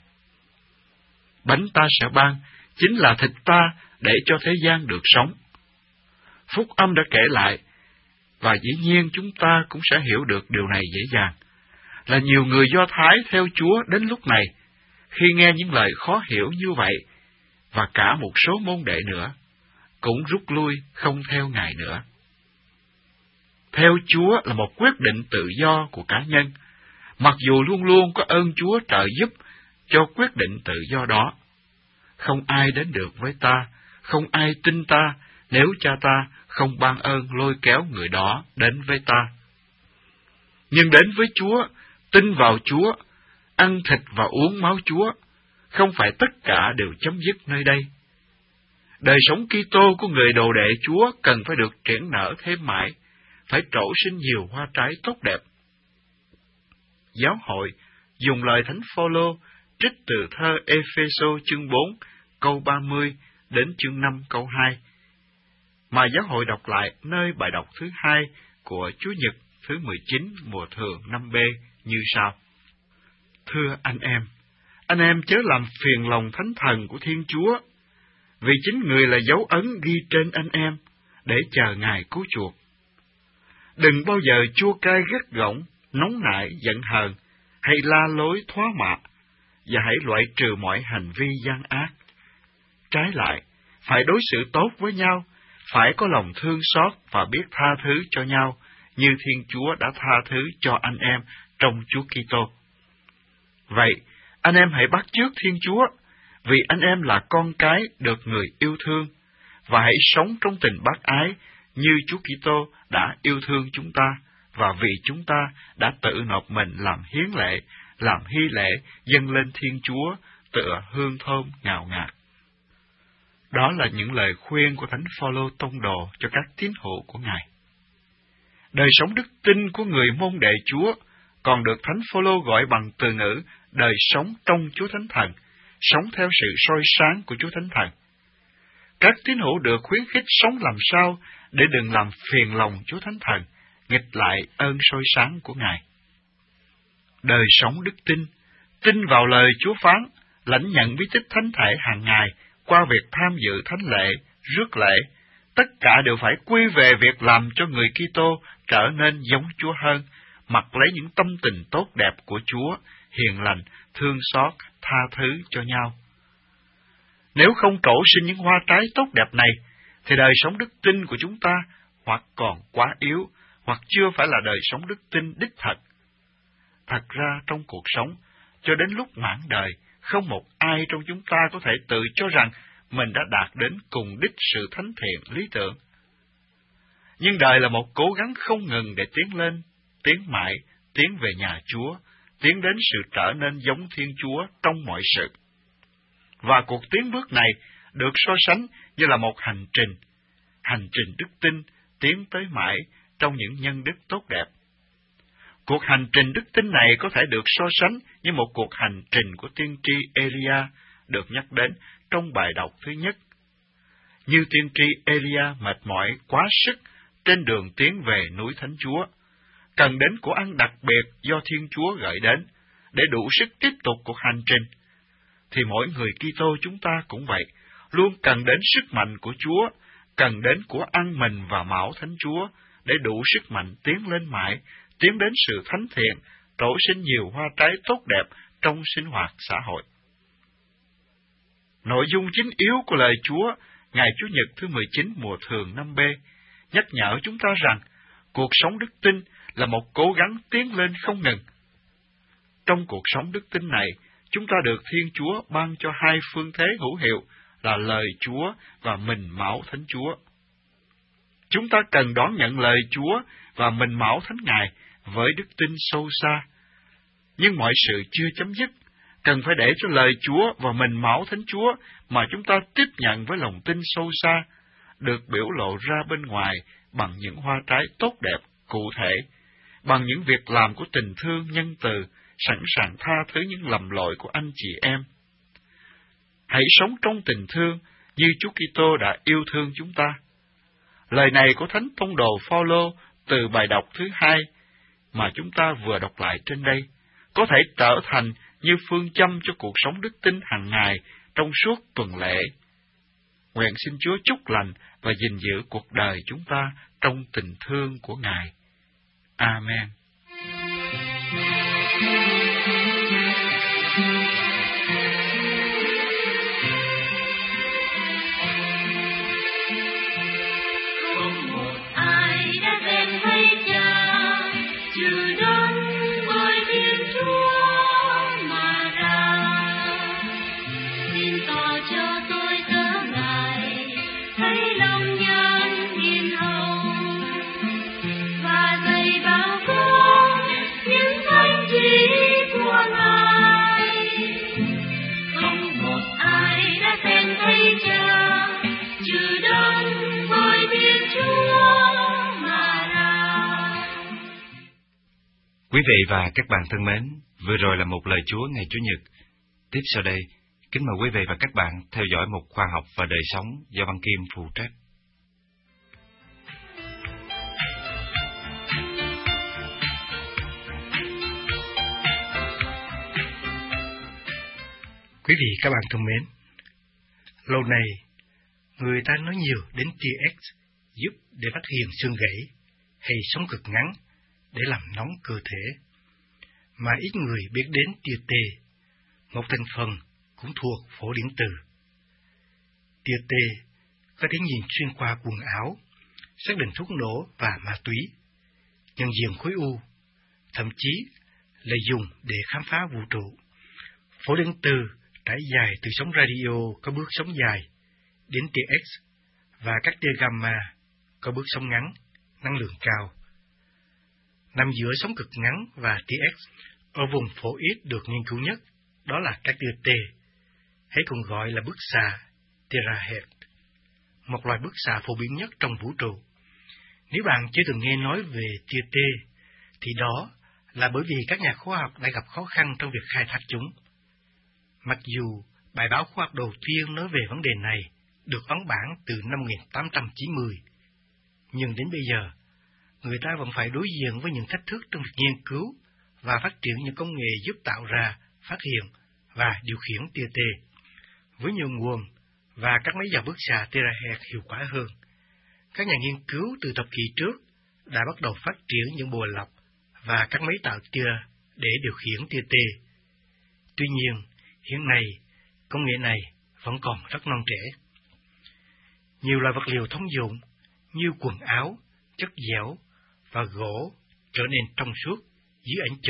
Bánh ta sẽ ban chính là thịt ta để cho thế gian được sống. Phúc âm đã kể lại, và dĩ nhiên chúng ta cũng sẽ hiểu được điều này dễ dàng, là nhiều người Do Thái theo Chúa đến lúc này, khi nghe những lời khó hiểu như vậy, và cả một số môn đệ nữa, cũng rút lui không theo Ngài nữa. Theo Chúa là một quyết định tự do của cá nhân, mặc dù luôn luôn có ơn Chúa trợ giúp cho quyết định tự do đó. Không ai đến được với ta, không ai tin ta, nếu Cha ta không ban ơn lôi kéo người đó đến với ta. Nhưng đến với Chúa, tin vào Chúa, ăn thịt và uống máu Chúa, không phải tất cả đều chấm dứt nơi đây. Đời sống Kitô của người đồ đệ Chúa cần phải được triển nở thêm mãi, phải trổ sinh nhiều hoa trái tốt đẹp. Giáo hội dùng lời Thánh Phaolô trích từ thơ Ê-phê-sô chương 4 câu 30 đến chương 5 câu 2, mà giáo hội đọc lại nơi bài đọc thứ 2 của Chúa Nhật thứ 19 mùa thường 5B như sau. Thưa anh em chớ làm phiền lòng Thánh Thần của Thiên Chúa, vì chính Người là dấu ấn ghi trên anh em, để chờ Ngài cứu chuộc. Đừng bao giờ chua cay gắt gỏng, nóng nảy, giận hờn, hay la lối thoá mạ, và hãy loại trừ mọi hành vi gian ác. Trái lại, phải đối xử tốt với nhau, phải có lòng thương xót và biết tha thứ cho nhau, như Thiên Chúa đã tha thứ cho anh em trong Chúa Kitô. Vậy, anh em hãy bắt chước Thiên Chúa, vì anh em là con cái được Người yêu thương, và hãy sống trong tình bác ái như Chúa Kitô đã yêu thương chúng ta, và vì chúng ta đã tự nộp mình làm hiến lễ, làm hy lễ dâng lên Thiên Chúa tựa hương thơm ngào ngạt. Đó là những lời khuyên của Thánh Phaolô tông đồ cho các tín hữu của Ngài. Đời sống đức tin của người môn đệ Chúa còn được Thánh Phaolô gọi bằng từ ngữ đời sống trong Chúa Thánh Thần, sống theo sự soi sáng của Chúa Thánh Thần. Các tín hữu được khuyến khích sống làm sao để đừng làm phiền lòng Chúa Thánh Thần, nghịch lại ơn soi sáng của Ngài. Đời sống đức tin, tin vào lời Chúa phán, lãnh nhận bí tích thánh thể hàng ngày qua việc tham dự thánh lễ, rước lễ, tất cả đều phải quy về việc làm cho người Kitô trở nên giống Chúa hơn, mặc lấy những tâm tình tốt đẹp của Chúa, hiền lành, thương xót, tha thứ cho nhau. Nếu không trổ sinh những hoa trái tốt đẹp này, thì đời sống đức tin của chúng ta hoặc còn quá yếu, hoặc chưa phải là đời sống đức tin đích thật. Thật ra trong cuộc sống, cho đến lúc mãn đời, không một ai trong chúng ta có thể tự cho rằng mình đã đạt đến cùng đích sự thánh thiện lý tưởng. Nhưng đời là một cố gắng không ngừng để tiến lên, tiến mãi, tiến về nhà Chúa, tiến đến sự trở nên giống Thiên Chúa trong mọi sự. Và cuộc tiến bước này được so sánh như là một hành trình đức tin tiến tới mãi trong những nhân đức tốt đẹp. Cuộc hành trình đức tin này có thể được so sánh như một cuộc hành trình của tiên tri Elia được nhắc đến trong bài đọc thứ nhất. Như tiên tri Elia mệt mỏi quá sức trên đường tiến về núi Thánh Chúa, cần đến của ăn đặc biệt do Thiên Chúa gửi đến để đủ sức tiếp tục cuộc hành trình, thì mỗi người Kitô chúng ta cũng vậy, luôn cần đến sức mạnh của Chúa, cần đến của ăn mình và máu Thánh Chúa để đủ sức mạnh tiến lên mãi, tiến đến sự thánh thiện, trổ sinh nhiều hoa trái tốt đẹp trong sinh hoạt xã hội. Nội dung chính yếu của lời Chúa ngày Chủ nhật thứ 19 mùa thường năm B nhắc nhở chúng ta rằng cuộc sống đức tin là một cố gắng tiến lên không ngừng. Trong cuộc sống đức tin này, chúng ta được Thiên Chúa ban cho hai phương thế hữu hiệu là lời Chúa và mình máu Thánh Chúa. Chúng ta cần đón nhận lời Chúa và mình máu Thánh Ngài với đức tin sâu xa. Nhưng mọi sự chưa chấm dứt, cần phải để cho lời Chúa và mình máu Thánh Chúa mà chúng ta tiếp nhận với lòng tin sâu xa, được biểu lộ ra bên ngoài bằng những hoa trái tốt đẹp, cụ thể, bằng những việc làm của tình thương nhân từ, sẵn sàng tha thứ những lầm lỗi của anh chị em. Hãy sống trong tình thương như Chúa Kitô đã yêu thương chúng ta. Lời này của Thánh Tông đồ Phaolô từ bài đọc thứ 2 mà chúng ta vừa đọc lại trên đây, có thể trở thành như phương châm cho cuộc sống đức tin hàng ngày trong suốt tuần lễ. Nguyện xin Chúa chúc lành và gìn giữ cuộc đời chúng ta trong tình thương của Ngài. Amen. Không một ai đã đến thấy Cha, trừ đấng bởi Thiên Chúa mà ra. Xin tỏ cho tôi tớ Ngài, thấy lòng nhân hiền hậu, và dạy bảo con những thánh chỉ của Ngài. Không một ai đã đến thấy Cha, trừ đấng bởi Thiên Chúa mà ra. Quý vị và các bạn thân mến, vừa rồi là một lời Chúa ngày Chủ nhật. Tiếp sau đây, kính mời quý vị và các bạn theo dõi một khoa học và đời sống do Văn Kim phụ trách. Quý vị các bạn thân mến, lâu nay người ta nói nhiều đến tia X giúp để phát hiện xương gãy hay sống cực ngắn để làm nóng cơ thể, mà ít người biết đến tia T, một thành phần cũng thuộc phổ điện từ. Tia T có thể nhìn xuyên qua quần áo, xác định thuốc nổ và ma túy, nhận diện khối u, thậm chí là dùng để khám phá vũ trụ. Phổ điện từ trải dài từ sóng radio có bước sóng dài đến tia X và các tia gamma có bước sóng ngắn, năng lượng cao. Nằm giữa sóng cực ngắn và tia X ở vùng phổ ít được nghiên cứu nhất, đó là các tia T, hay còn gọi là bức xạ terahertz, một loài bức xạ phổ biến nhất trong vũ trụ. Nếu bạn chưa từng nghe nói về tia T, thì đó là bởi vì các nhà khoa học đã gặp khó khăn trong việc khai thác chúng. Mặc dù bài báo khoa học đầu tiên nói về vấn đề này được ấn bản từ năm 1890, nhưng đến bây giờ, người ta vẫn phải đối diện với những thách thức trong việc nghiên cứu và phát triển những công nghệ giúp tạo ra, phát hiện và điều khiển tia T với nhiều nguồn và các máy dò bức xạ terahertz hiệu quả hơn. Các nhà nghiên cứu từ thập kỷ trước đã bắt đầu phát triển những bộ lọc và các máy tạo tia để điều khiển tia T. Tuy nhiên, hiện nay, công nghệ này vẫn còn rất non trẻ. Nhiều loại vật liệu thông dụng như quần áo, chất dẻo và gỗ trở nên trong suốt dưới ảnh chụp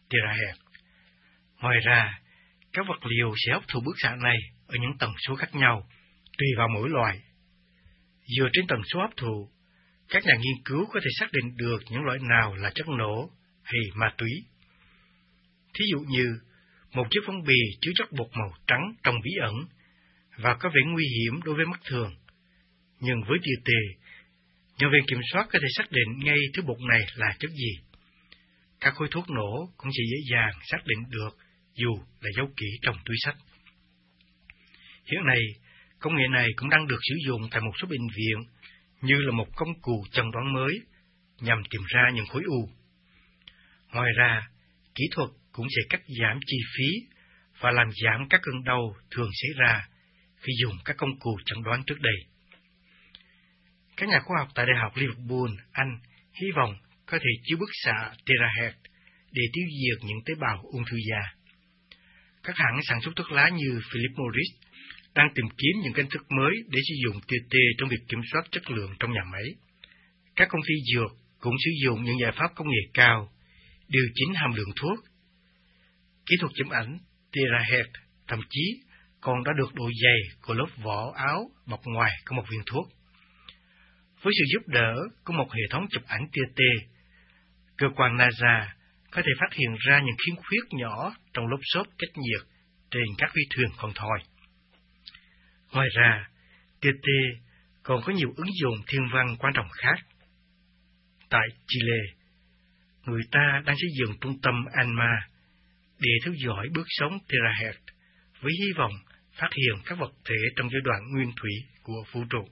terahertz. Ngoài ra, các vật liệu sẽ hấp thụ bức xạ này ở những tần số khác nhau, tùy vào mỗi loại. Dựa trên tần số hấp thụ, các nhà nghiên cứu có thể xác định được những loại nào là chất nổ hay ma túy. Thí dụ như, một chiếc phong bì chứa chất bột màu trắng trong bí ẩn và có vẻ nguy hiểm đối với mắt thường. Nhưng với tia tê, nhân viên kiểm soát có thể xác định ngay thứ bột này là chất gì. Các khối thuốc nổ cũng sẽ dễ dàng xác định được dù là giấu kỹ trong túi xách. Hiện nay, công nghệ này cũng đang được sử dụng tại một số bệnh viện như là một công cụ chẩn đoán mới nhằm tìm ra những khối u. Ngoài ra, kỹ thuật cũng sẽ cắt giảm chi phí và làm giảm các cơn đau thường xảy ra khi dùng các công cụ chẩn đoán trước đây. Các nhà khoa học tại Đại học Liverpool, Anh hy vọng có thể chiếu bức xạ terahertz để tiêu diệt những tế bào ung thư da. Các hãng sản xuất thuốc lá như Philip Morris đang tìm kiếm những cách thức mới để sử dụng tia tê trong việc kiểm soát chất lượng trong nhà máy. Các công ty dược cũng sử dụng những giải pháp công nghệ cao, điều chỉnh hàm lượng thuốc. Kỹ thuật chụp ảnh terahertz thậm chí còn đã được độ dày của lớp vỏ áo bọc ngoài của một viên thuốc. Với sự giúp đỡ của một hệ thống chụp ảnh tia tê, cơ quan NASA có thể phát hiện ra những khiếm khuyết nhỏ trong lớp xốp cách nhiệt trên các phi thuyền con thoi. Ngoài ra, tia tê còn có nhiều ứng dụng thiên văn quan trọng khác. Tại Chile, người ta đang xây dựng trung tâm ANMA để theo dõi bước sóng terahertz với hy vọng phát hiện các vật thể trong giai đoạn nguyên thủy của vũ trụ.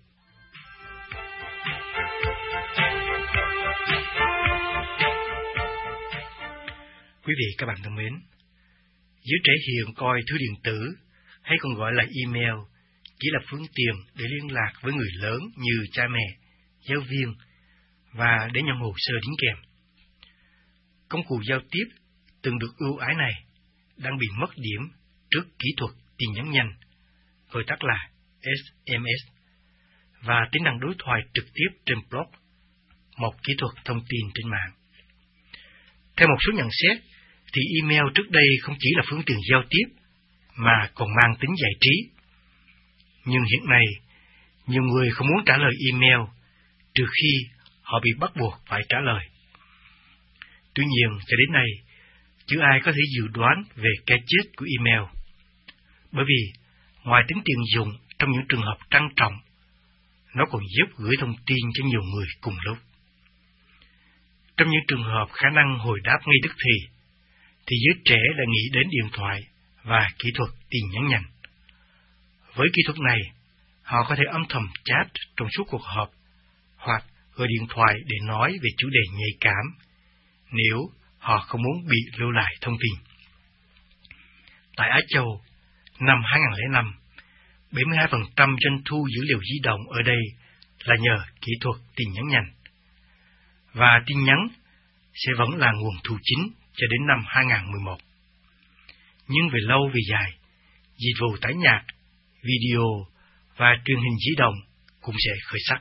Quý vị các bạn thân mến, giới trẻ hiện coi thư điện tử, hay còn gọi là email, chỉ là phương tiện để liên lạc với người lớn như cha mẹ, giáo viên và để nhận hồ sơ đính kèm. Công cụ giao tiếp từng được ưu ái này đang bị mất điểm trước kỹ thuật tin nhắn nhanh, gọi tắt là SMS, và tính năng đối thoại trực tiếp trên blog, một kỹ thuật thông tin trên mạng. Theo một số nhận xét, thì email trước đây không chỉ là phương tiện giao tiếp, mà còn mang tính giải trí. Nhưng hiện nay, nhiều người không muốn trả lời email, trừ khi họ bị bắt buộc phải trả lời. Tuy nhiên, cho đến nay, chưa ai có thể dự đoán về cái chết của email. Bởi vì, ngoài tính tiện dụng trong những trường hợp trang trọng, nó còn giúp gửi thông tin cho nhiều người cùng lúc. Trong những trường hợp khả năng hồi đáp ngay tức thì giới trẻ đã nghĩ đến điện thoại và kỹ thuật tin nhắn nhanh. Với kỹ thuật này, họ có thể âm thầm chat trong suốt cuộc họp, hoặc gọi điện thoại để nói về chủ đề nhạy cảm, nếu họ không muốn bị lưu lại thông tin. Tại Á Châu, năm 2005, 72% doanh thu dữ liệu di động ở đây là nhờ kỹ thuật tin nhắn nhanh. Và tin nhắn sẽ vẫn là nguồn thu chính cho đến năm 2011. Nhưng về lâu về dài, dịch vụ tải nhạc, video và truyền hình di động cũng sẽ khởi sắc.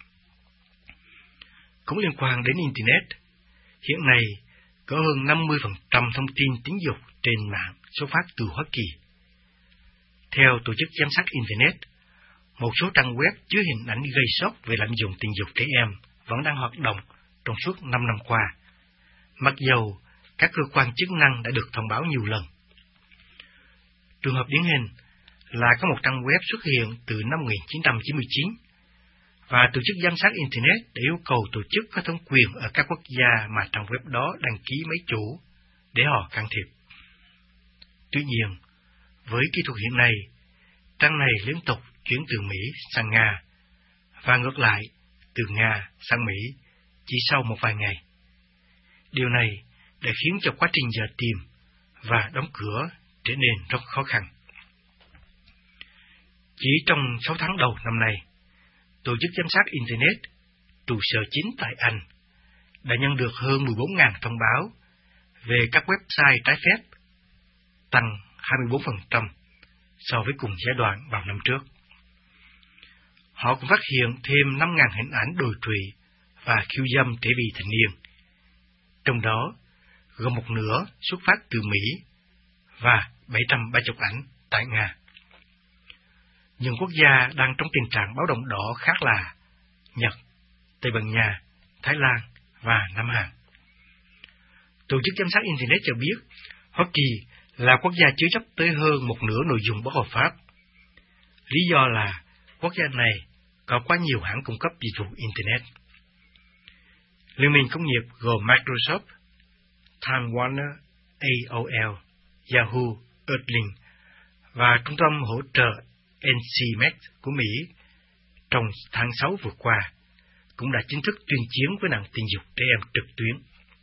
Cũng liên quan đến Internet, hiện nay có hơn 50% thông tin tín dụng trên mạng xuất phát từ Hoa Kỳ. Theo Tổ chức Giám sát Internet, một số trang web chứa hình ảnh gây sốc về lạm dụng tình dục trẻ em vẫn đang hoạt động trong suốt 5 năm qua, mặc dầu các cơ quan chức năng đã được thông báo nhiều lần. Trường hợp điển hình là có một trang web xuất hiện từ năm 1999, và Tổ chức Giám sát Internet đã yêu cầu tổ chức có thẩm quyền ở các quốc gia mà trang web đó đăng ký máy chủ để họ can thiệp. Tuy nhiên, với kỹ thuật hiện nay, trang này liên tục chuyển từ Mỹ sang Nga, và ngược lại, từ Nga sang Mỹ chỉ sau một vài ngày. Điều này đã khiến cho quá trình dò tìm và đóng cửa trở nên rất khó khăn. Chỉ trong 6 tháng đầu năm nay, Tổ chức Giám sát Internet, trụ sở chính tại Anh, đã nhận được hơn 14.000 thông báo về các website trái phép, tăng 24% so với cùng giai đoạn vào năm trước. Họ cũng phát hiện thêm 5.000 hình ảnh đồi trụy và khiêu dâm trẻ vị thành niên. Trong đó, gồm một nửa xuất phát từ Mỹ và 730 ảnh tại Nga. Những quốc gia đang trong tình trạng báo động đỏ khác là Nhật, Tây Ban Nha, Thái Lan và Nam Hàn. Tổ chức giám sát Internet cho biết Hoa Kỳ là quốc gia chứa chấp tới hơn một nửa nội dung bất hợp pháp. Lý do là quốc gia này có quá nhiều hãng cung cấp dịch vụ Internet. Liên minh công nghiệp gồm Microsoft, Time Warner, AOL, Yahoo, Earthlink và trung tâm hỗ trợ NCMEC của Mỹ trong tháng 6 vừa qua cũng đã chính thức tuyên chiến với nạn tình dục trẻ em trực tuyến.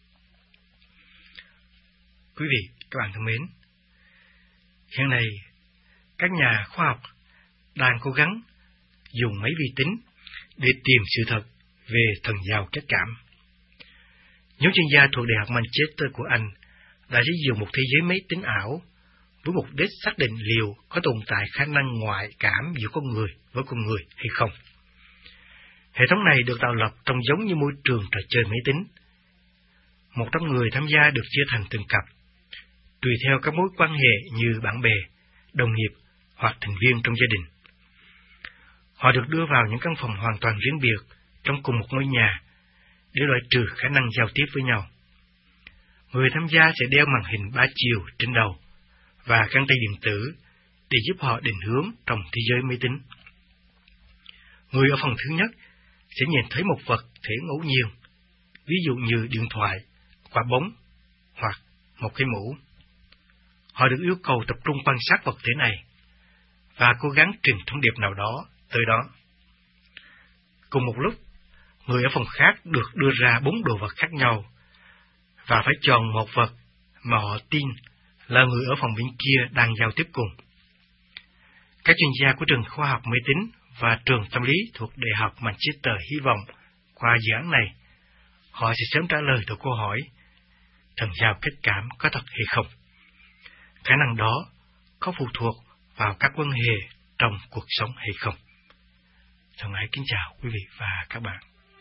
Quý vị, các bạn thân mến, hiện nay các nhà khoa học đang cố gắng dùng máy vi tính để tìm sự thật về thần giao cách cảm. Nhóm chuyên gia thuộc Đại học Manchester của Anh đã sử dụng một thế giới máy tính ảo với mục đích xác định liệu có tồn tại khả năng ngoại cảm giữa con người với con người hay không. Hệ thống này được tạo lập trông giống như môi trường trò chơi máy tính. 100 người tham gia được chia thành từng cặp, tùy theo các mối quan hệ như bạn bè, đồng nghiệp hoặc thành viên trong gia đình. Họ được đưa vào những căn phòng hoàn toàn riêng biệt trong cùng một ngôi nhà để loại trừ khả năng giao tiếp với nhau. Người tham gia sẽ đeo màn hình 3 chiều trên đầu và găng tay điện tử để giúp họ định hướng trong thế giới máy tính. Người ở phòng thứ nhất sẽ nhìn thấy một vật thể ngẫu nhiên, ví dụ như điện thoại, quả bóng hoặc một cái mũ. Họ được yêu cầu tập trung quan sát vật thể này và cố gắng truyền thông điệp nào đó tới đó. Cùng một lúc, người ở phòng khác được đưa ra 4 đồ vật khác nhau và phải chọn một vật mà họ tin là người ở phòng bên kia đang giao tiếp cùng. Các chuyên gia của trường khoa học máy tính và trường tâm lý thuộc Đại học Manchester hy vọng qua dự án này, họ sẽ sớm trả lời được câu hỏi thần giao cách cảm có thật hay không. Khả năng đó có phụ thuộc vào các quan hệ trong cuộc sống hay không. Thân ái kính chào quý vị và các bạn.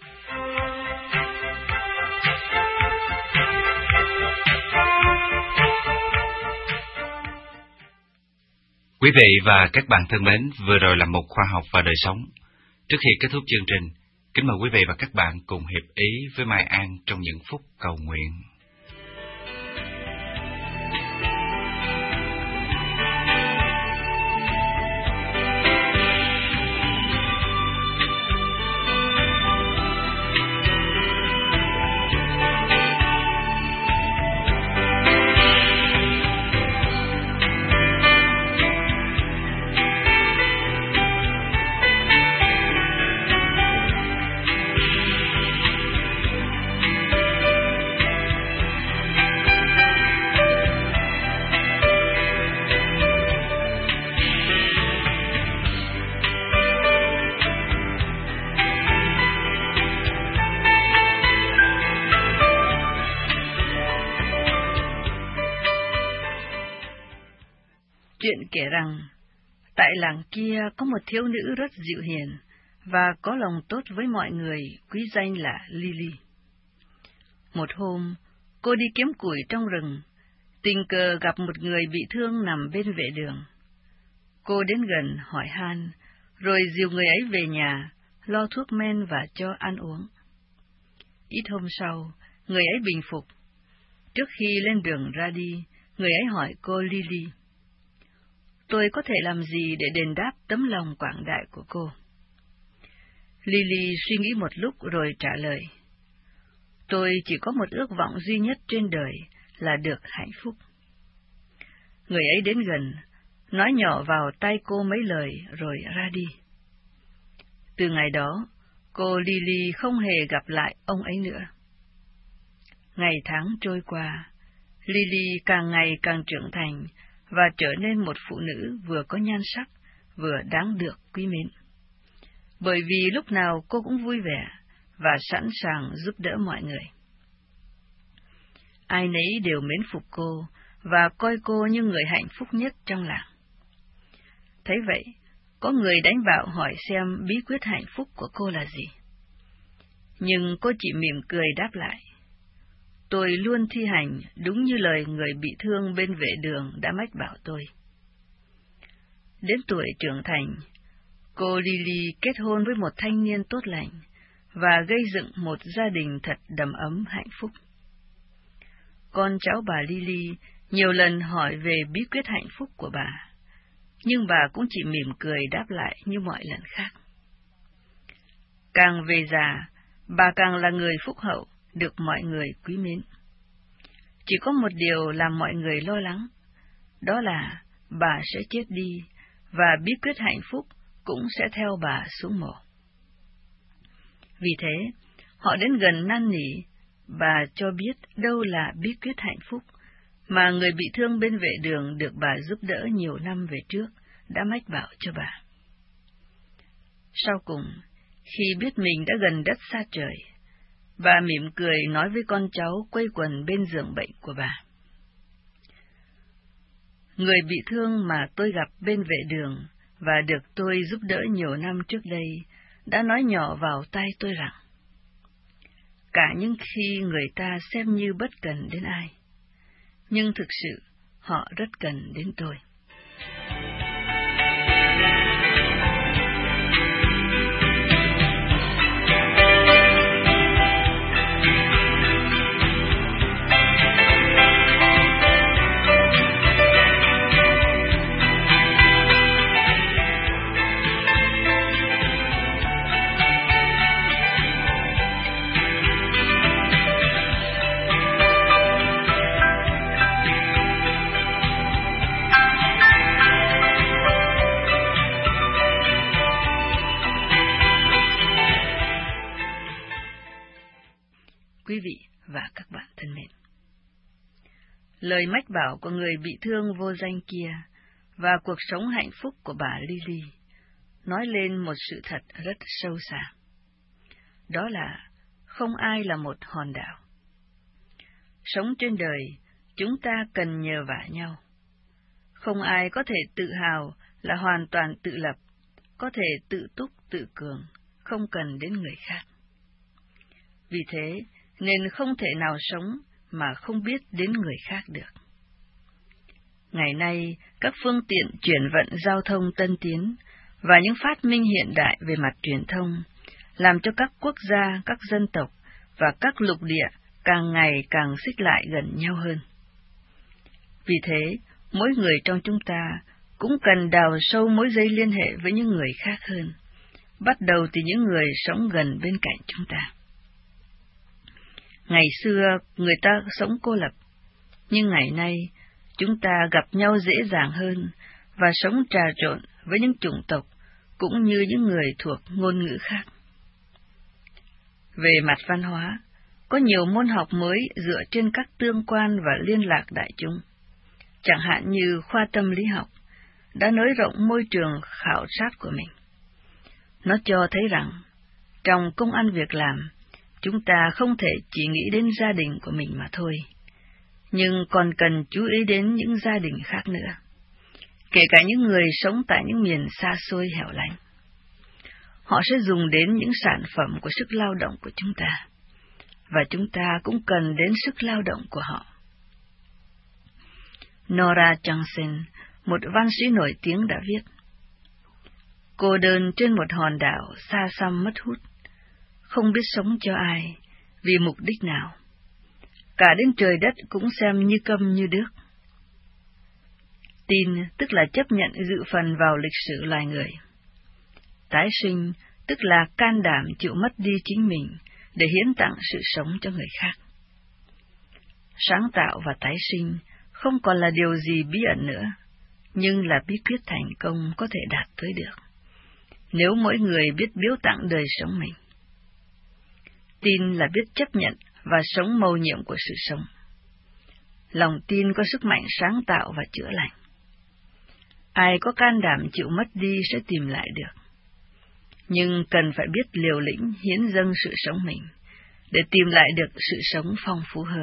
Quý vị và các bạn thân mến, vừa rồi là một khoa học và đời sống. Trước khi kết thúc chương trình, kính mời quý vị và các bạn cùng hiệp ý với Mai An trong những phút cầu nguyện. Chuyện kể rằng, tại làng kia có một thiếu nữ rất dịu hiền và có lòng tốt với mọi người, quý danh là Lily. Một hôm, cô đi kiếm củi trong rừng, tình cờ gặp một người bị thương nằm bên vệ đường. Cô đến gần hỏi han, rồi dìu người ấy về nhà, lo thuốc men và cho ăn uống. Ít hôm sau, người ấy bình phục. Trước khi lên đường ra đi, người ấy hỏi cô Lily: "Tôi có thể làm gì để đền đáp tấm lòng quảng đại của cô?" Lily suy nghĩ một lúc rồi trả lời: "Tôi chỉ có một ước vọng duy nhất trên đời là được hạnh phúc." Người ấy đến gần, nói nhỏ vào tai cô mấy lời rồi ra đi. Từ ngày đó, cô Lily không hề gặp lại ông ấy nữa. Ngày tháng trôi qua, Lily càng ngày càng trưởng thành và trở nên một phụ nữ vừa có nhan sắc, vừa đáng được quý mến. Bởi vì lúc nào cô cũng vui vẻ và sẵn sàng giúp đỡ mọi người. Ai nấy đều mến phục cô và coi cô như người hạnh phúc nhất trong làng. Thấy vậy, có người đánh bạo hỏi xem bí quyết hạnh phúc của cô là gì. Nhưng cô chỉ mỉm cười đáp lại: tôi luôn thi hành đúng như lời người bị thương bên vệ đường đã mách bảo tôi. Đến tuổi trưởng thành, cô Lily kết hôn với một thanh niên tốt lành và gây dựng một gia đình thật đầm ấm hạnh phúc. Con cháu bà Lily nhiều lần hỏi về bí quyết hạnh phúc của bà, nhưng bà cũng chỉ mỉm cười đáp lại như mọi lần khác. Càng về già, bà càng là người phúc hậu, được mọi người quý mến. Chỉ có một điều làm mọi người lo lắng, đó là bà sẽ chết đi, và bí quyết hạnh phúc cũng sẽ theo bà xuống mồ. Vì thế, họ đến gần năn nỉ bà cho biết đâu là bí quyết hạnh phúc mà người bị thương bên vệ đường được bà giúp đỡ nhiều năm về trước đã mách bảo cho bà. Sau cùng, khi biết mình đã gần đất xa trời, bà mỉm cười nói với con cháu quây quần bên giường bệnh của bà. Người bị thương mà tôi gặp bên vệ đường và được tôi giúp đỡ nhiều năm trước đây đã nói nhỏ vào tai tôi rằng, cả những khi người ta xem như bất cần đến ai, nhưng thực sự họ rất cần đến tôi. Quý vị và các bạn thân mến, lời mách bảo của người bị thương vô danh kia và cuộc sống hạnh phúc của bà Lily nói lên một sự thật rất sâu xa. Đó là không ai là một hòn đảo. Sống trên đời, chúng ta cần nhờ vả nhau. Không ai có thể tự hào là hoàn toàn tự lập, có thể tự túc tự cường, không cần đến người khác. Vì thế, nên không thể nào sống mà không biết đến người khác được. Ngày nay, các phương tiện chuyển vận giao thông tân tiến và những phát minh hiện đại về mặt truyền thông làm cho các quốc gia, các dân tộc và các lục địa càng ngày càng xích lại gần nhau hơn. Vì thế, mỗi người trong chúng ta cũng cần đào sâu mối dây liên hệ với những người khác hơn, bắt đầu từ những người sống gần bên cạnh chúng ta. Ngày xưa, người ta sống cô lập, nhưng ngày nay, chúng ta gặp nhau dễ dàng hơn và sống trà trộn với những chủng tộc cũng như những người thuộc ngôn ngữ khác. Về mặt văn hóa, có nhiều môn học mới dựa trên các tương quan và liên lạc đại chúng, chẳng hạn như khoa tâm lý học, đã nới rộng môi trường khảo sát của mình. Nó cho thấy rằng, trong công ăn việc làm, chúng ta không thể chỉ nghĩ đến gia đình của mình mà thôi, nhưng còn cần chú ý đến những gia đình khác nữa, kể cả những người sống tại những miền xa xôi hẻo lánh. Họ sẽ dùng đến những sản phẩm của sức lao động của chúng ta, và chúng ta cũng cần đến sức lao động của họ. Nora Johnson, một văn sĩ nổi tiếng đã viết, cô đơn trên một hòn đảo xa xăm mất hút, không biết sống cho ai, vì mục đích nào. Cả đến trời đất cũng xem như câm như điếc. Tin tức là chấp nhận dự phần vào lịch sử loài người. Tái sinh tức là can đảm chịu mất đi chính mình để hiến tặng sự sống cho người khác. Sáng tạo và tái sinh không còn là điều gì bí ẩn nữa, nhưng là bí quyết thành công có thể đạt tới được, nếu mỗi người biết biếu tặng đời sống mình. Tin là biết chấp nhận và sống mầu nhiệm của sự sống. Lòng tin có sức mạnh sáng tạo và chữa lành. Ai có can đảm chịu mất đi sẽ tìm lại được, nhưng cần phải biết liều lĩnh hiến dâng sự sống mình, để tìm lại được sự sống phong phú hơn.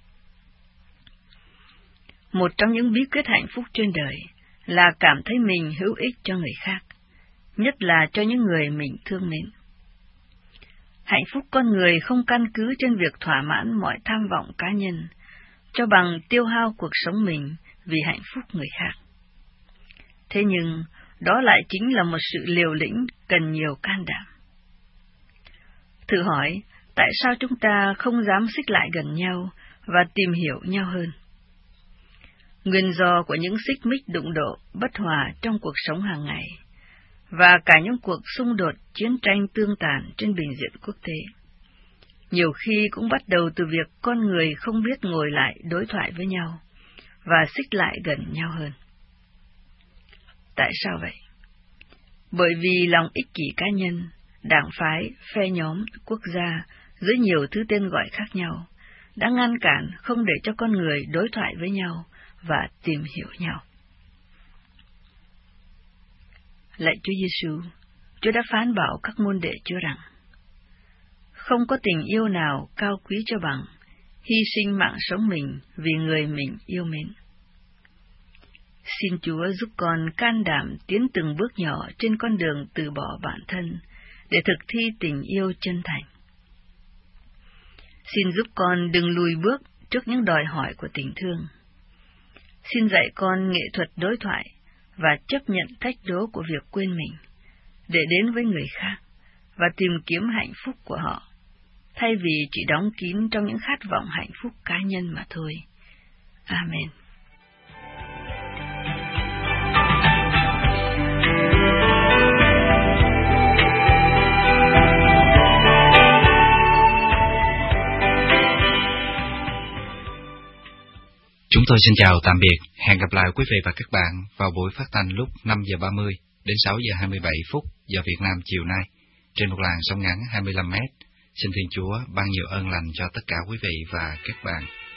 Một trong những bí quyết hạnh phúc trên đời là cảm thấy mình hữu ích cho người khác, nhất là cho những người mình thương mến. hạnh phúc con người không căn cứ trên việc thỏa mãn mọi tham vọng cá nhân, cho bằng tiêu hao cuộc sống mình vì hạnh phúc người khác. Thế nhưng, đó lại chính là một sự liều lĩnh cần nhiều can đảm. Thử hỏi, tại sao chúng ta không dám xích lại gần nhau và tìm hiểu nhau hơn? Nguyên do của những xích mích đụng độ, bất hòa trong cuộc sống hàng ngày, và cả những cuộc xung đột, chiến tranh tương tàn trên bình diện quốc tế, nhiều khi cũng bắt đầu từ việc con người không biết ngồi lại đối thoại với nhau và xích lại gần nhau hơn. Tại sao vậy? Bởi vì lòng ích kỷ cá nhân, đảng phái, phe nhóm, quốc gia, dưới nhiều thứ tên gọi khác nhau, đã ngăn cản không để cho con người đối thoại với nhau và tìm hiểu nhau. Lạy Chúa Giêsu, Chúa đã phán bảo các môn đệ Chúa rằng: không có tình yêu nào cao quý cho bằng hy sinh mạng sống mình vì người mình yêu mến. Xin Chúa giúp con can đảm tiến từng bước nhỏ trên con đường từ bỏ bản thân để thực thi tình yêu chân thành. Xin giúp con đừng lùi bước trước những đòi hỏi của tình thương. Xin dạy con nghệ thuật đối thoại và chấp nhận thách đố của việc quên mình, để đến với người khác và tìm kiếm hạnh phúc của họ, thay vì chỉ đóng kín trong những khát vọng hạnh phúc cá nhân mà thôi. Amen. Chúng tôi xin chào tạm biệt, hẹn gặp lại quý vị và các bạn vào buổi phát thanh lúc 5 giờ 30 đến 6 giờ 27 phút giờ Việt Nam chiều nay, trên một làn sóng ngắn 25 m. Xin Thiên Chúa ban nhiều ơn lành cho tất cả quý vị và các bạn.